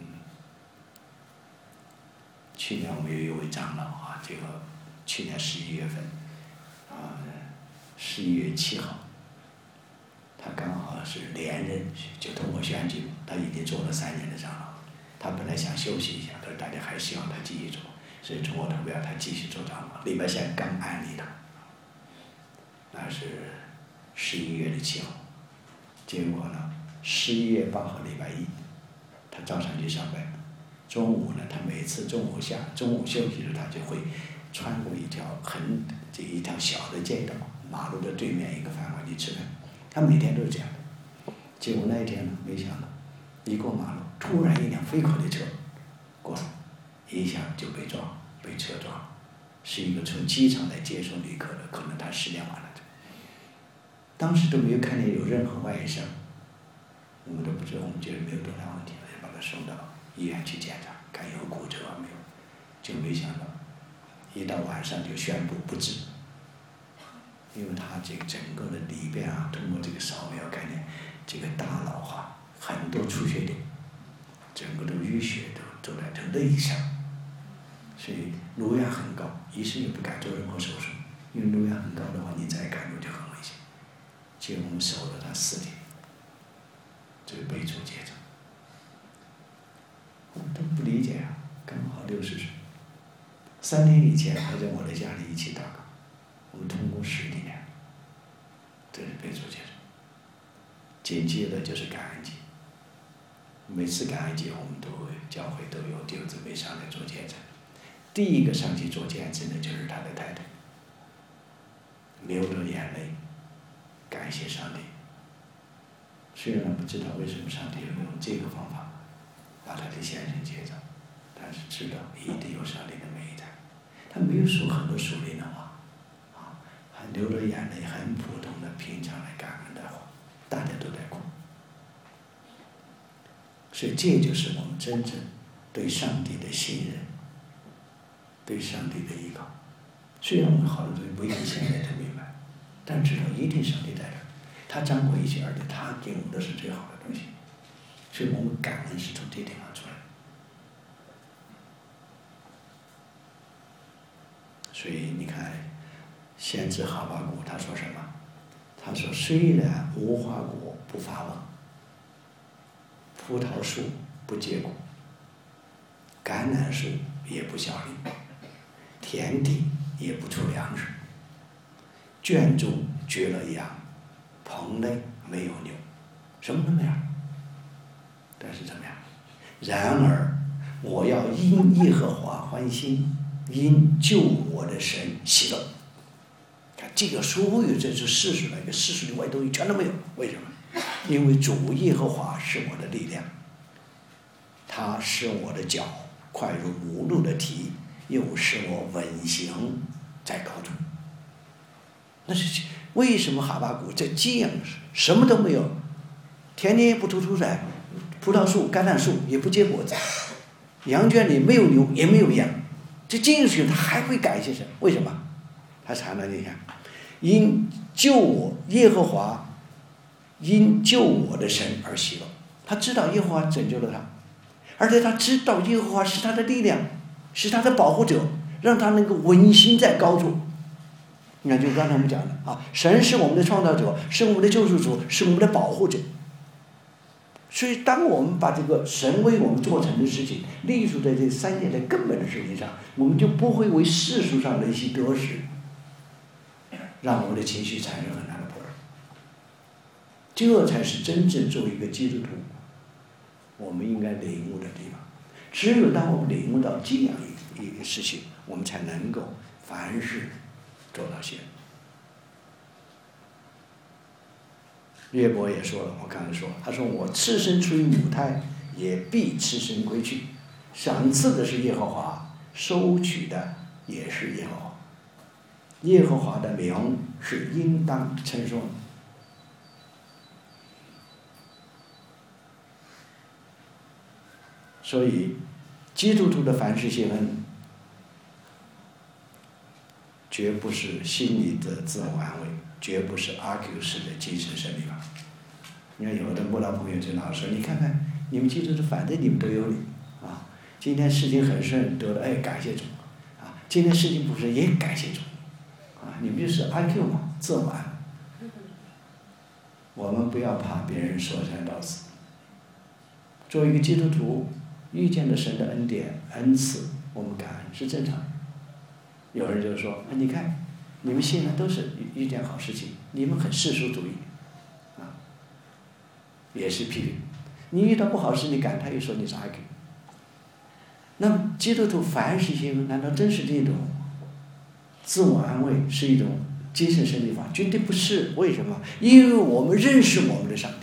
[SPEAKER 1] 去年我们有一位长老啊，这个去年十一月份，啊，十一月七号，他刚好是连任，就通过选举，他已经做了三年的长老。他本来想休息一下，可是大家还希望他继续做，所以中国投票他继续做长老。礼拜三刚安利他，那是十一月的七号，结果呢，十一月八号礼拜一，他照常去上班。中午呢，他每次中午下中午休息时，他就会穿过一条很这一条小的街道，马路的对面一个饭馆去吃饭。他每天都是这样的。结果那一天呢，没想到一过马路，突然一辆飞快的车过来，一下就被撞，被车撞。是一个从机场来接送旅客的，可能他时间晚了。当时都没有看见有任何外伤，我们都不知道，我们觉得没有多大问题，就把他送到医院去检查，看有骨折没有，就没想到一到晚上就宣布不治，因为他这个整个的里边啊，通过这个扫描看见这个大脑啊很多出血点，整个的淤血都都在这内伤，所以颅压很高，医生也不敢做任何手术，因为颅压很高的话，你再赶路就很危险。结果我们守了他四天，这个被主接着。我们都不理解啊，刚好六十岁，三天以前还在我的家里一起祷告，我们同工十几年，这是被主接着。紧接着就是感恩节，每次感恩节我们都会教会都有弟兄姊妹上来做见证，第一个上去做见证的就是他的太太，流着眼泪感谢上帝。虽然不知道为什么上帝要用这个方法把他的先生接走，但是知道一定有上帝的美在。他没有说很多属灵的话，啊，还流着眼泪，很普通的平常来感恩的话，大家都在哭。所以这就是我们真正对上帝的信任，对上帝的依靠。虽然我们好多东西不一定现在就明白，但知道一定上帝在这儿，他掌管一切，而且他给我们的是最好的东西。所以我们感恩是从这地方出来。所以你看，先知哈巴谷他说什么？他说：“虽然无花果不发旺，葡萄树不结果，橄榄树也不效力，田地也不出粮食，圈中绝了羊，棚内没有牛，什么都没有。但是怎么样？然而我要因耶和华欢心，因救我的神喜乐。”看这个所有这是世俗的一个世俗的外东西全都没有，为什么？因为主耶和华是我的力量，他使我的脚快如母鹿的蹄，又使我稳行在高处。那是为什么哈巴谷这这样什么都没有，田间也不出出来，葡萄树、橄榄树也不结果子，羊圈里没有牛也没有羊，这这样事他还会感谢神？为什么？他常常你看， 因救我耶和华因救我的神而喜乐。他知道耶和华拯救了他，而且他知道耶和华是他的力量，是他的保护者，让他能够稳行在高处。你看，就刚才我们讲的啊，神是我们的创造者，是我们的救赎主，是我们的保护者。所以当我们把这个神为我们做成的事情立足在这三件的根本的事情上，我们就不会为世俗上的一些得失让我们的情绪产生很大的波澜。这才是真正作为一个基督徒我们应该领悟的地方。只有当我们领悟到这样一一个事情，我们才能够凡事做到些。约伯也说了，我刚才说，他说我赤身出于母胎，也必赤身归去。赏赐的是耶和华，收取的也是耶和华。耶和华的名是应当称颂。所以基督徒的凡事谢恩绝不是心理的自我安慰，绝不是 argue 式的精神胜利法。你看有的慕道朋友就老说，你看看你们基督徒反正你们都有理啊，今天事情很顺得了，哎感谢主啊，今天事情不顺也感谢主啊，你们就是 I Q 嘛，自我安慰。我们不要怕别人说三道四。作为一个基督徒，遇见了神的恩典恩赐，我们感恩是正常的。有人就说，你看你们现在都是遇见好事情，你们很世俗主义啊，也是批评。你遇到不好事你感叹又说你是 I Q。 那么基督徒凡事谢恩，难道真是这种自我安慰，是一种精神胜利法？绝对不是。为什么？因为我们认识我们的上帝。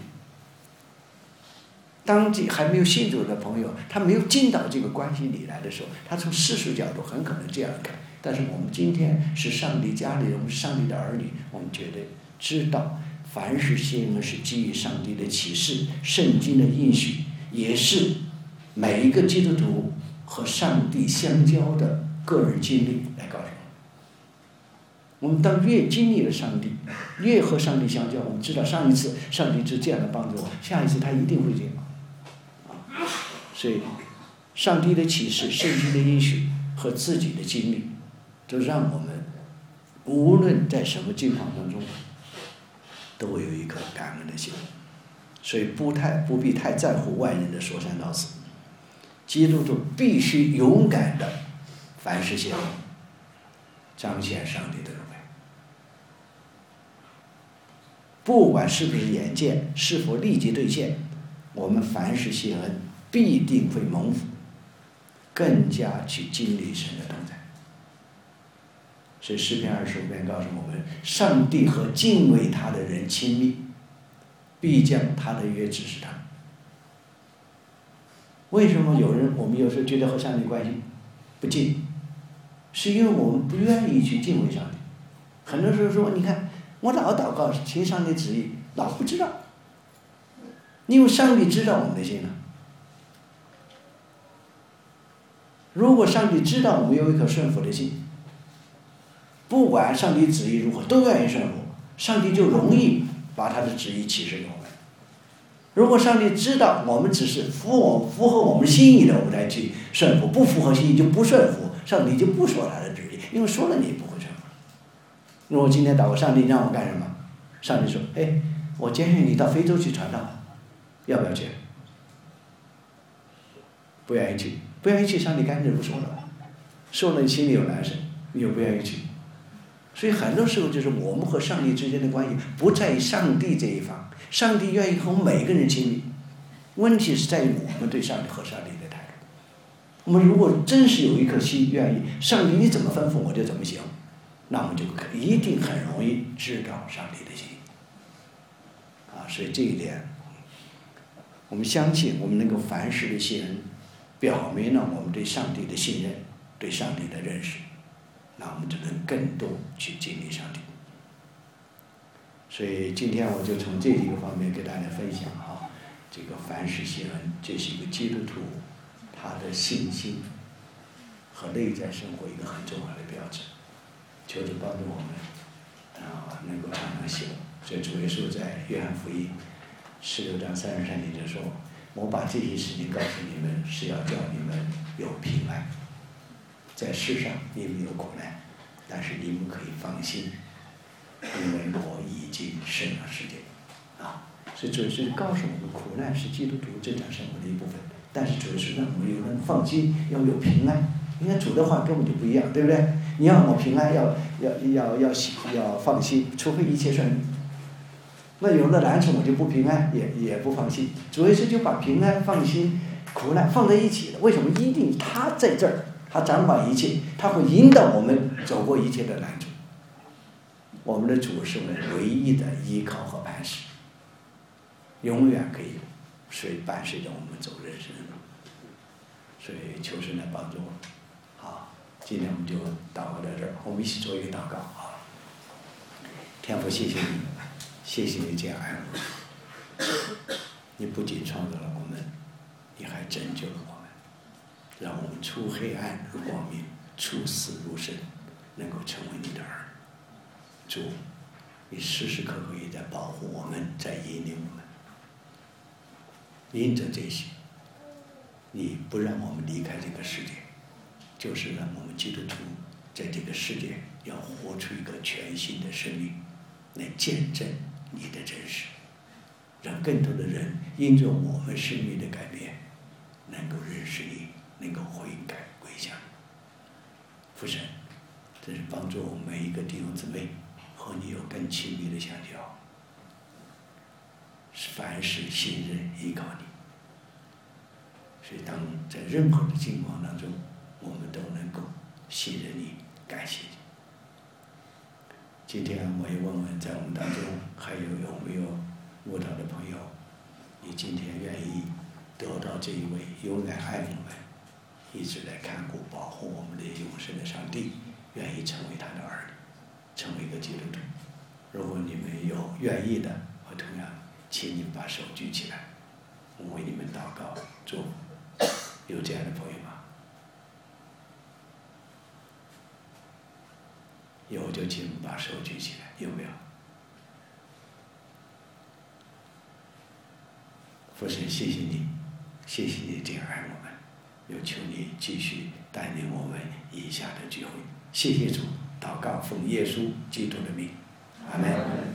[SPEAKER 1] 当还没有信主的朋友，他没有进到这个关系里来的时候，他从世俗角度很可能这样看。但是我们今天是上帝家里人，我们是上帝的儿女，我们绝对知道凡事谢恩是基于上帝的启示，圣经的应许，也是每一个基督徒和上帝相交的个人经历来告诉我们。我们当越经历了上帝，越和上帝相交，我们知道上一次上帝是这样的帮助我，下一次他一定会这样。所以上帝的启示，圣经的应许和自己的经历，都让我们无论在什么境况当中都有一颗感恩的心。所以不太不必太在乎外人的说三道四，基督徒必须勇敢的凡事谢恩，彰显上帝的荣耀。不管是不是眼见，是否立即兑现，我们凡事谢恩必定会蒙福，更加去经历神的同在。所以诗篇二十五篇告诉我们，上帝和敬畏他的人亲密，必将他的约指示他。为什么有人我们有时候觉得和上帝关系不近，是因为我们不愿意去敬畏上帝。很多时候说，你看我老祷告听上帝旨意，老不知道，因为上帝知道我们的心呢。如果上帝知道我们有一颗顺服的心，不管上帝旨意如何都愿意顺服，上帝就容易把他的旨意启示给我们。如果上帝知道我们只是符我符合我们心意的，我们再去顺服，不符合心意就不顺服，上帝就不说他的旨意，因为说了你也不会顺服。如果今天祷告上帝让我干什么，上帝说，哎，我建议你到非洲去传道，要不要去？不愿意去，不愿意去，上帝干脆不说了，说了你心里有难受，你又不愿意去。所以很多时候就是我们和上帝之间的关系不在于上帝这一方，上帝愿意和每个人亲密，问题是在于我们对上帝和上帝的态度。我们如果真是有一颗心愿意，上帝你怎么吩咐我就怎么行，那我们就一定很容易知道上帝的心意啊。所以这一点我们相信，我们能够凡事的谢恩，表明了我们对上帝的信任，对上帝的认识，那我们就能更多去经历上帝。所以今天我就从这几个方面给大家分享啊，这个凡事谢恩，这是一个基督徒他的信心和内在生活一个很重要的标志。求主帮助我们啊， 所以主耶稣在约翰福音十六章三十三节就说：“我把这些事情告诉你们，是要叫你们有平安。在世上你们有苦难，但是你们可以放心，因为我已经胜了世界。”啊，所以主耶稣告诉我们，苦难是基督徒正常生活的一部分，但是主耶稣让我们有人放心，要有平安。应该主的话根本就不一样，对不对？你要我平安，要要要要要放心，除非一切顺利。那有了难处，我就不平安，也也不放心。主耶稣就把平安、放心、苦难放在一起了。为什么？一定他在这儿，他掌管一切，他会引导我们走过一切的难处。我们的主是我们唯一的依靠和磐石，永远可以随伴随着我们走人生的路。所以求神来帮助我们。好，今天我们就祷告到这儿，我们一起做一个祷告啊。天父，谢谢你，谢谢你这样爱我们。你不仅创造了我们，你还拯救了我们，让我们出黑暗入光明，出死入生，能够成为你的儿女。主，你时时刻刻也在保护我们，在引领我们。因着这些，你不让我们离开这个世界，就是让我们基督徒在这个世界要活出一个全新的生命，来见证你的真实，让更多的人因着我们生命的改变，能够认识你，能够悔改归向你。父神，真是帮助我们每一个弟兄姊妹和你有更亲密的相交，凡事信任依靠你。所以当在任何的境况当中，我们都能够信任你，感谢你。今天我也问问在我们当中还有有没有慕道的朋友，你今天愿意得到这一位永远爱我们，一直来看顾保护我们的永生的上帝，愿意成为他的儿女，成为一个基督徒。如果你们有愿意的，我同样请你们把手举起来，我为你们祷告祝福。有这样的朋友吗？有就请把手举起来，有没有？父神，谢谢你，谢谢你这样爱我们，又求你继续带领我们以下的聚会。谢谢主，祷告奉耶稣基督的名，阿门。